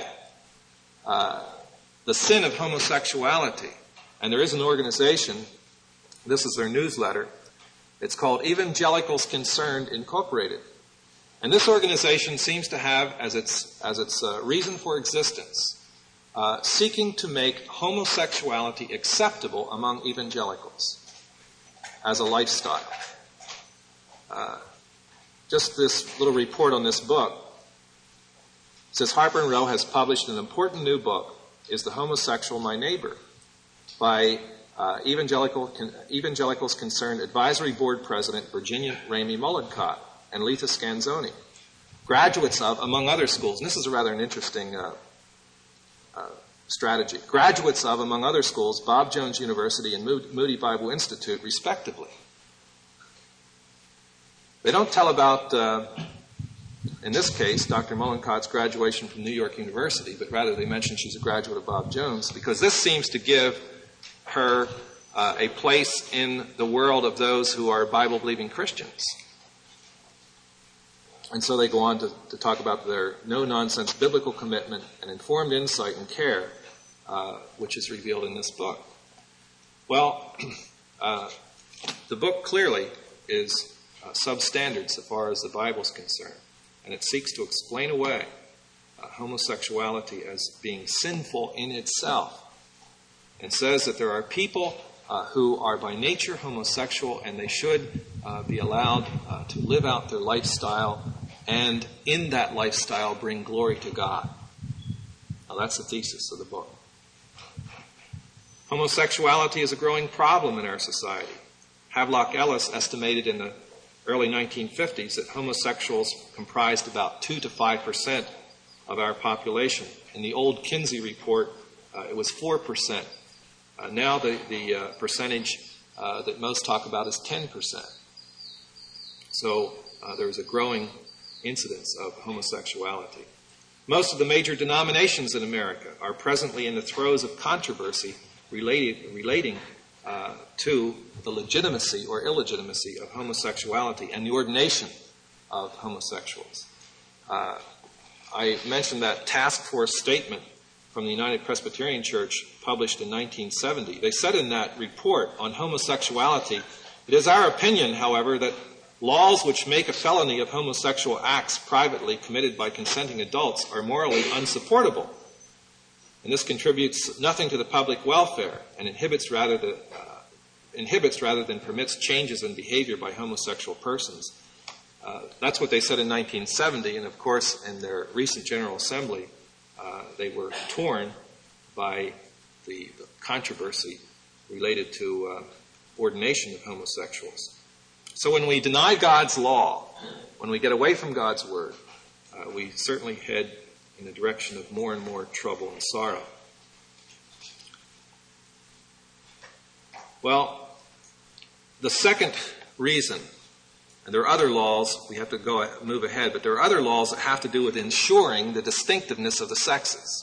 the sin of homosexuality, and there is an organization, this is their newsletter, it's called Evangelicals Concerned Incorporated. And this organization seems to have as its reason for existence seeking to make homosexuality acceptable among evangelicals as a lifestyle. Just this little report on this book. It says Harper & Row has published an important new book, Is the Homosexual My Neighbor? By Evangelicals Concerned Advisory Board President Virginia Ramey Mullincott and Letha Scanzoni, graduates of, among other schools. And this is rather an interesting strategy. Graduates of, among other schools, Bob Jones University and Moody Bible Institute, respectively. They don't tell about, in this case, Dr. Mullencott's graduation from New York University, but rather they mention she's a graduate of Bob Jones, because this seems to give her a place in the world of those who are Bible-believing Christians. And so they go on to talk about their no-nonsense biblical commitment and informed insight and care, which is revealed in this book. Well, the book clearly is substandard so far as the Bible is concerned, and it seeks to explain away homosexuality as being sinful in itself, and says that there are people who are by nature homosexual, and they should be allowed to live out their lifestyle, and in that lifestyle bring glory to God. Now that's the thesis of the book. Homosexuality is a growing problem in our society. Havelock Ellis estimated in the early 1950s that homosexuals comprised about 2 to 5% of our population. In the old Kinsey report, it was 4%. Now the percentage that most talk about is 10%. So there's a growing incidence of homosexuality. Most of the major denominations in America are presently in the throes of controversy relating to the legitimacy or illegitimacy of homosexuality and the ordination of homosexuals. I mentioned that task force statement from the United Presbyterian Church published in 1970. They said in that report on homosexuality, it is our opinion, however, that laws which make a felony of homosexual acts privately committed by consenting adults are morally unsupportable. And this contributes nothing to the public welfare and inhibits rather than permits changes in behavior by homosexual persons. That's what they said in 1970, and of course in their recent General Assembly they were torn by the controversy related to ordination of homosexuals. So when we deny God's law, when we get away from God's word, we certainly head in the direction of more and more trouble and sorrow. Well, the second reason, and there are other laws, we have to move ahead, but there are other laws that have to do with ensuring the distinctiveness of the sexes.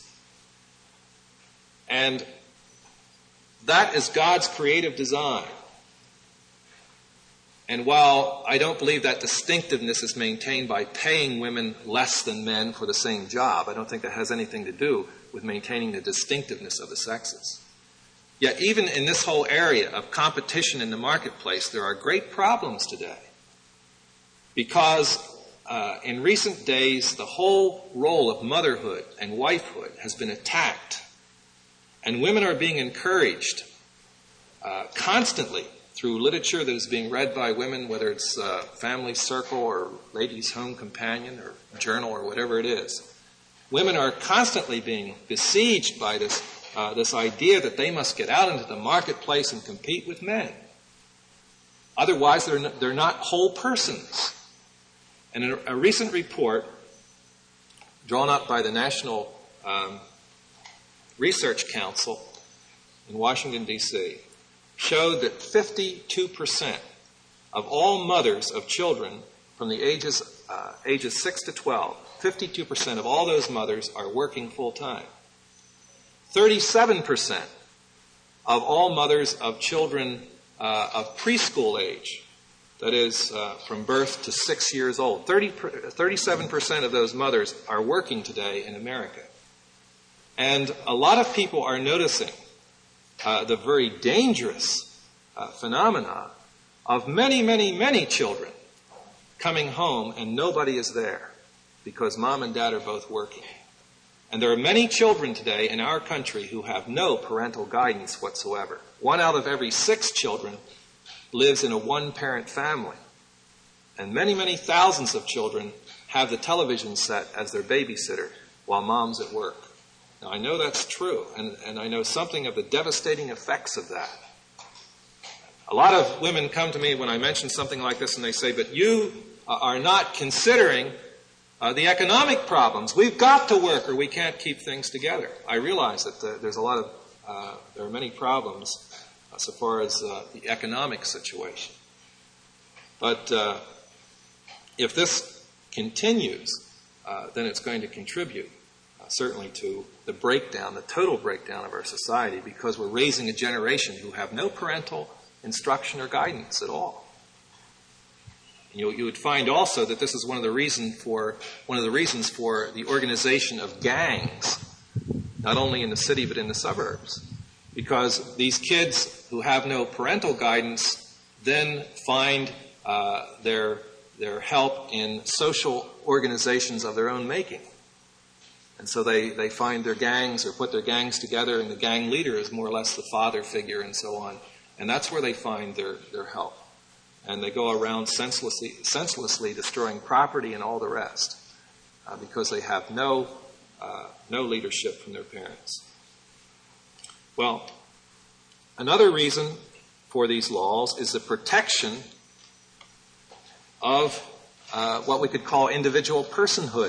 And that is God's creative design. And while I don't believe that distinctiveness is maintained by paying women less than men for the same job, I don't think that has anything to do with maintaining the distinctiveness of the sexes. Yet even in this whole area of competition in the marketplace, there are great problems today. Because in recent days, the whole role of motherhood and wifehood has been attacked. And women are being encouraged constantly through literature that is being read by women, whether it's Family Circle or Ladies' Home Companion or Journal or whatever it is. Women are constantly being besieged by this idea that they must get out into the marketplace and compete with men. Otherwise, they're not whole persons. And in a recent report drawn up by the National Research Council in Washington, D.C., showed that 52% of all mothers of children from the ages 6 to 12, 52% of all those mothers are working full-time. 37% of all mothers of children of preschool age, that is from birth to 6 years old, 37% of those mothers are working today in America. And a lot of people are noticing the very dangerous phenomena of many, many, many children coming home and nobody is there because mom and dad are both working. And there are many children today in our country who have no parental guidance whatsoever. 1 out of every 6 children lives in a one-parent family. And many, many thousands of children have the television set as their babysitter while mom's at work. Now, I know that's true, and I know something of the devastating effects of that. A lot of women come to me when I mention something like this, and they say, but you are not considering The economic problems. We've got to work or we can't keep things together. I realize that there are many problems so far as the economic situation. But if this continues, then it's going to contribute certainly to the breakdown, the total breakdown of our society, because we're raising a generation who have no parental instruction or guidance at all. You would find also that this is one of the reasons for the organization of gangs, not only in the city but in the suburbs, because these kids who have no parental guidance then find their help in social organizations of their own making. And so they find their gangs or put their gangs together, and the gang leader is more or less the father figure and so on. And that's where they find their help. And they go around senselessly destroying property and all the rest because they have no leadership from their parents. Well, another reason for these laws is the protection of what we could call individual personhood.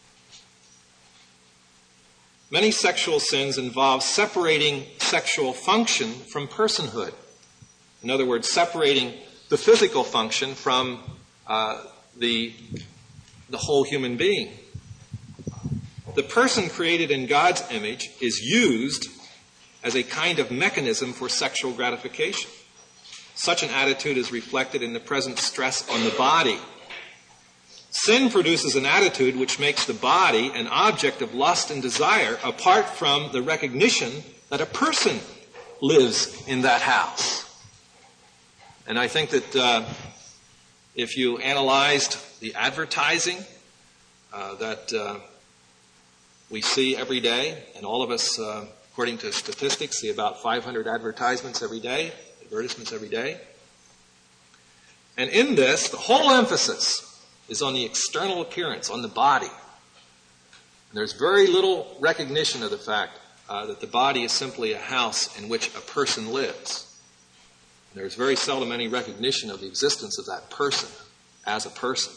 Many sexual sins involve separating sexual function from personhood. In other words, separating the physical function from the whole human being. The person created in God's image is used as a kind of mechanism for sexual gratification. Such an attitude is reflected in the present stress on the body. Sin produces an attitude which makes the body an object of lust and desire apart from the recognition that a person lives in that house. And I think that if you analyzed the advertising that we see every day, and all of us, according to statistics, see about 500 advertisements every day, advertisements every day. And in this, the whole emphasis is on the external appearance, on the body. And there's very little recognition of the fact that the body is simply a house in which a person lives. And there's very seldom any recognition of the existence of that person as a person.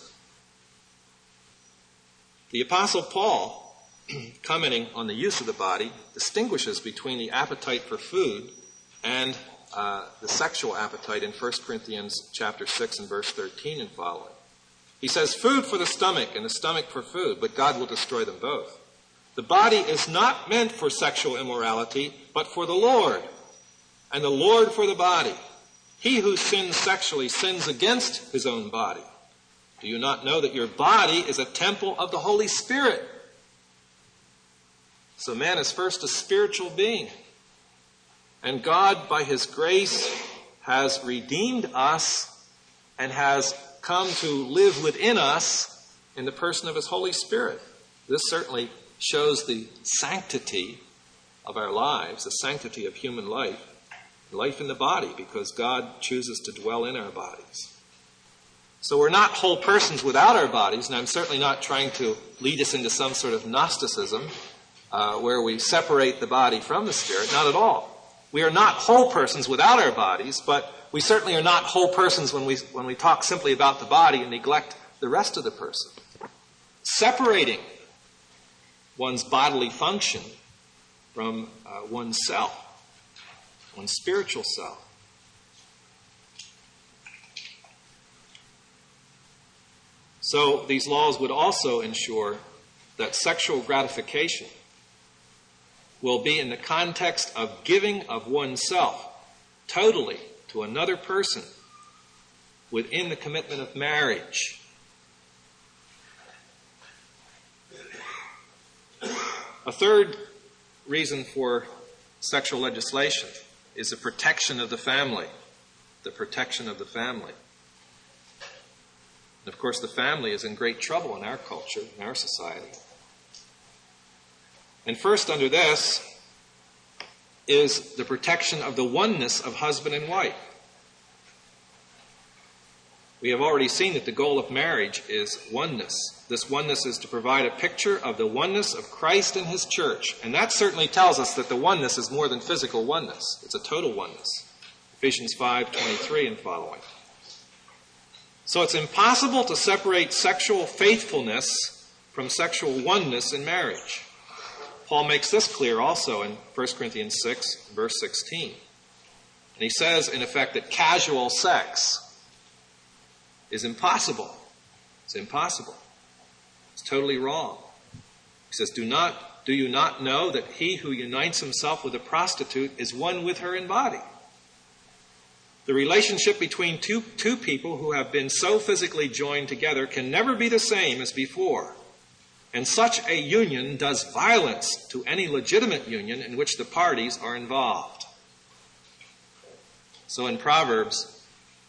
The Apostle Paul, commenting on the use of the body, distinguishes between the appetite for food and the sexual appetite in 1 Corinthians chapter 6 and verse 13 and following. He says, food for the stomach and the stomach for food, but God will destroy them both. The body is not meant for sexual immorality, but for the Lord, and the Lord for the body. He who sins sexually sins against his own body. Do you not know that your body is a temple of the Holy Spirit? So man is first a spiritual being. And God, by his grace, has redeemed us and has come to live within us in the person of his Holy Spirit. This certainly shows the sanctity of our lives, the sanctity of human life in the body, because God chooses to dwell in our bodies. So we're not whole persons without our bodies, and I'm certainly not trying to lead us into some sort of Gnosticism where we separate the body from the spirit. Not at all. We are not whole persons without our bodies, but we certainly are not whole persons when we talk simply about the body and neglect the rest of the person. Separating one's bodily function from one's self, one's spiritual self. So these laws would also ensure that sexual gratification will be in the context of giving of oneself totally to another person within the commitment of marriage. A third reason for sexual legislation is the protection of the family. The protection of the family. And of course, the family is in great trouble in our culture, in our society. And first under this is the protection of the oneness of husband and wife. We have already seen that the goal of marriage is oneness. This oneness is to provide a picture of the oneness of Christ and his church. And that certainly tells us that the oneness is more than physical oneness. It's a total oneness. Ephesians 5:23 and following. So it's impossible to separate sexual faithfulness from sexual oneness in marriage. Paul makes this clear also in 1 Corinthians 6, verse 16. And he says, in effect, that casual sex is impossible. It's impossible. It's totally wrong. He says, do you not know that he who unites himself with a prostitute is one with her in body? The relationship between two people who have been so physically joined together can never be the same as before. And such a union does violence to any legitimate union in which the parties are involved. So in Proverbs,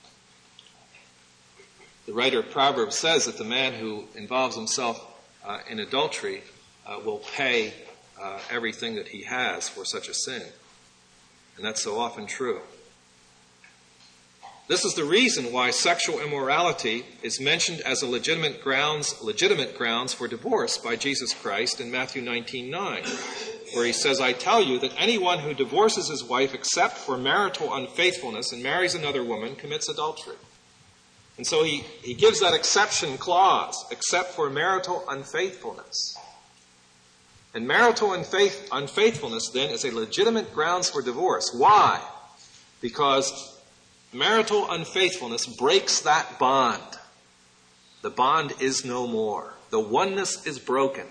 the writer of Proverbs says that the man who involves himself in adultery will pay everything that he has for such a sin. And that's so often true. This is the reason why sexual immorality is mentioned as a legitimate grounds for divorce by Jesus Christ in Matthew 19:9, where he says, I tell you that anyone who divorces his wife except for marital unfaithfulness and marries another woman commits adultery. And so he gives that exception clause, except for marital unfaithfulness. And marital unfaithfulness, then, is a legitimate grounds for divorce. Why? Because marital unfaithfulness breaks that bond. The bond is no more. The oneness is broken.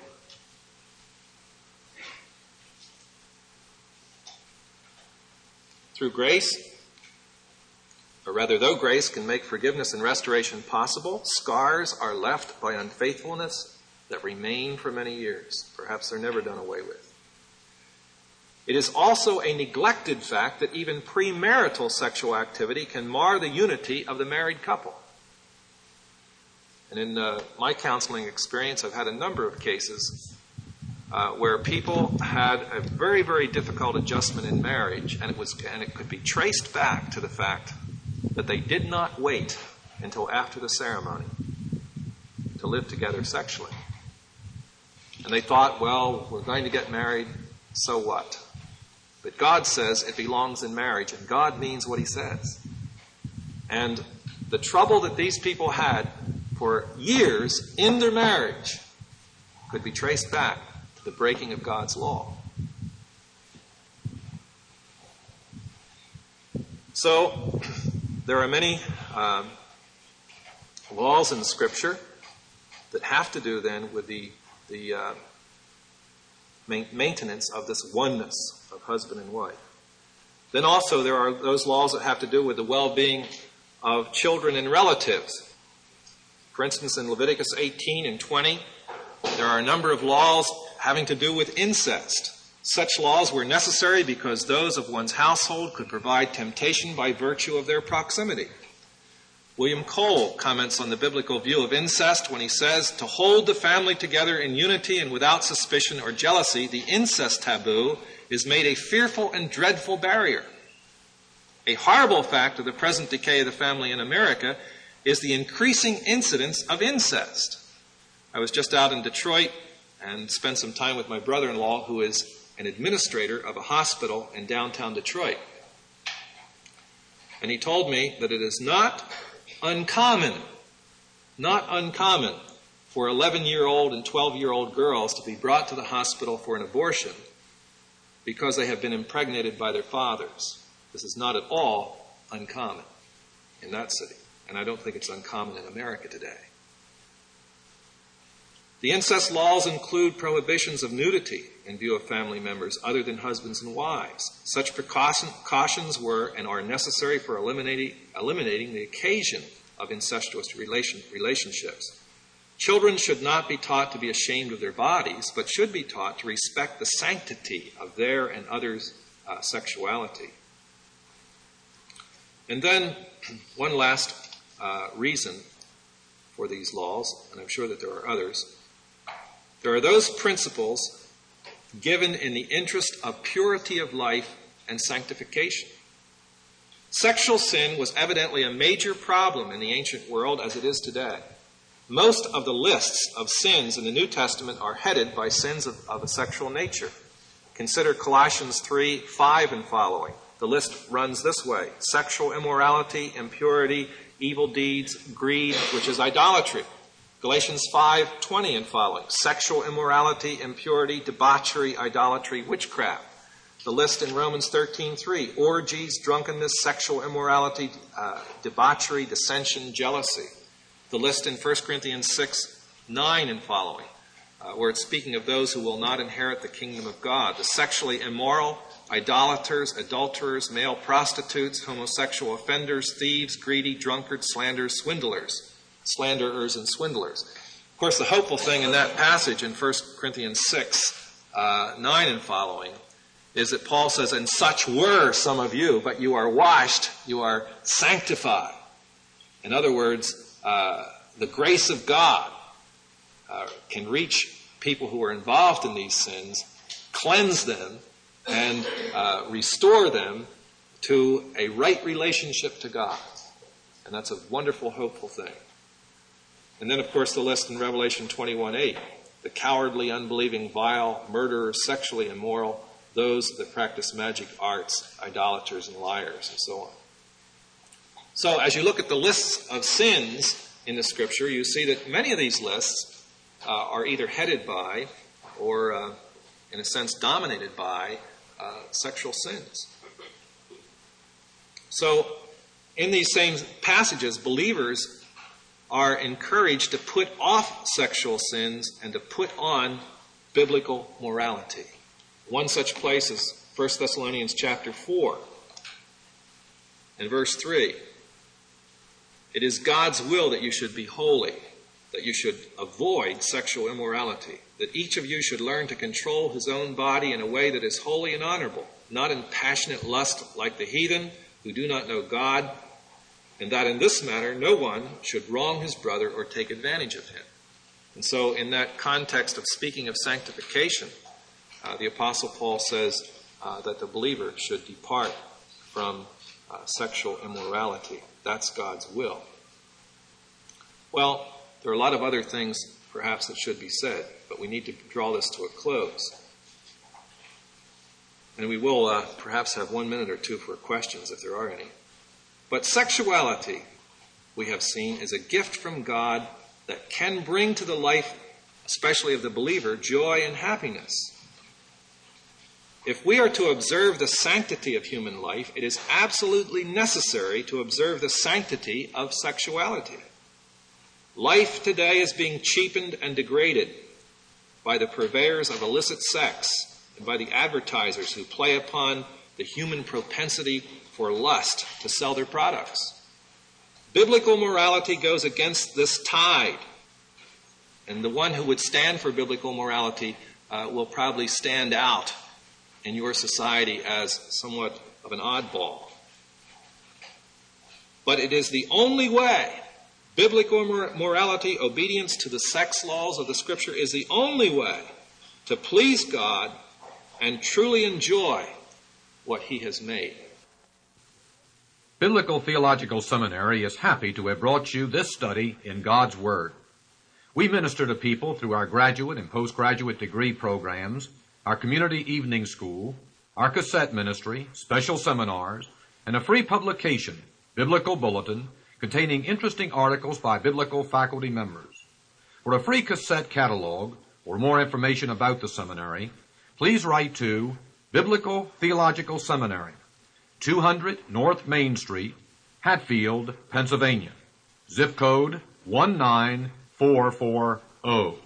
Through grace, or rather, though grace can make forgiveness and restoration possible, scars are left by unfaithfulness that remain for many years. Perhaps they're never done away with. It is also a neglected fact that even premarital sexual activity can mar the unity of the married couple. And in my counseling experience, I've had a number of cases where people had a very, very difficult adjustment in marriage, and it could be traced back to the fact that they did not wait until after the ceremony to live together sexually. And they thought, well, we're going to get married, so what? But God says it belongs in marriage, and God means what he says. And the trouble that these people had for years in their marriage could be traced back to the breaking of God's law. So, there are many laws in Scripture that have to do then with the maintenance of this oneness of husband and wife. Then also there are those laws that have to do with the well-being of children and relatives. For instance, in Leviticus 18 and 20, there are a number of laws having to do with incest. Such laws were necessary because those of one's household could provide temptation by virtue of their proximity. William Cole comments on the biblical view of incest when he says, to hold the family together in unity and without suspicion or jealousy, the incest taboo is made a fearful and dreadful barrier. A horrible fact of the present decay of the family in America is the increasing incidence of incest. I was just out in Detroit and spent some time with my brother-in-law, who is an administrator of a hospital in downtown Detroit. And he told me that it is not uncommon for 11-year-old and 12-year-old girls to be brought to the hospital for an abortion because they have been impregnated by their fathers. This is not at all uncommon in that city, and I don't think it's uncommon in America today. The incest laws include prohibitions of nudity in view of family members other than husbands and wives. Such precautions were and are necessary for eliminating the occasion of incestuous relationships. Children should not be taught to be ashamed of their bodies, but should be taught to respect the sanctity of their and others' sexuality. And then one last reason for these laws, and I'm sure that there are others. There are those principles given in the interest of purity of life and sanctification. Sexual sin was evidently a major problem in the ancient world as it is today. Most of the lists of sins in the New Testament are headed by sins of a sexual nature. Consider Colossians 3:5 and following. The list runs this way: sexual immorality, impurity, evil deeds, greed, which is idolatry, Galatians 5:20 and following, sexual immorality, impurity, debauchery, idolatry, witchcraft. The list in Romans 13:3, orgies, drunkenness, sexual immorality, debauchery, dissension, jealousy. The list in 1 Corinthians 6:9 and following, where it's speaking of those who will not inherit the kingdom of God. The sexually immoral, idolaters, adulterers, male prostitutes, homosexual offenders, thieves, greedy, drunkards, slanderers, and swindlers. Of course, the hopeful thing in that passage in 1 Corinthians 6:9 and following is that Paul says, and such were some of you, but you are washed, you are sanctified. In other words, the grace of God can reach people who are involved in these sins, cleanse them, and restore them to a right relationship to God. And that's a wonderful, hopeful thing. And then, of course, the list in Revelation 21:8, the cowardly, unbelieving, vile, murderers, sexually immoral, those that practice magic arts, idolaters, and liars, and so on. So as you look at the lists of sins in the Scripture, you see that many of these lists are either headed by or, in a sense, dominated by sexual sins. So in these same passages, believers are encouraged to put off sexual sins and to put on biblical morality. One such place is 1 Thessalonians chapter 4 and verse 3. It is God's will that you should be holy, that you should avoid sexual immorality, that each of you should learn to control his own body in a way that is holy and honorable, not in passionate lust like the heathen who do not know God, and that in this matter no one should wrong his brother or take advantage of him. And so in that context of speaking of sanctification, the Apostle Paul says that the believer should depart from sexual immorality. That's God's will. Well, there are a lot of other things perhaps that should be said, but we need to draw this to a close. And we will perhaps have 1 minute or two for questions if there are any. But sexuality, we have seen, is a gift from God that can bring to the life, especially of the believer, joy and happiness. If we are to observe the sanctity of human life, it is absolutely necessary to observe the sanctity of sexuality. Life today is being cheapened and degraded by the purveyors of illicit sex and by the advertisers who play upon the human propensity for lust to sell their products. Biblical morality goes against this tide, and the one who would stand for biblical morality will probably stand out in your society as somewhat of an oddball. But it is the only way. Biblical morality, obedience to the sex laws of the Scripture, is the only way to please God and truly enjoy what He has made. Biblical Theological Seminary is happy to have brought you this study in God's Word. We minister to people through our graduate and postgraduate degree programs, our community evening school, our cassette ministry, special seminars, and a free publication, Biblical Bulletin, containing interesting articles by biblical faculty members. For a free cassette catalog or more information about the seminary, please write to Biblical Theological Seminary, 200 North Main Street, Hatfield, Pennsylvania. Zip code 19440.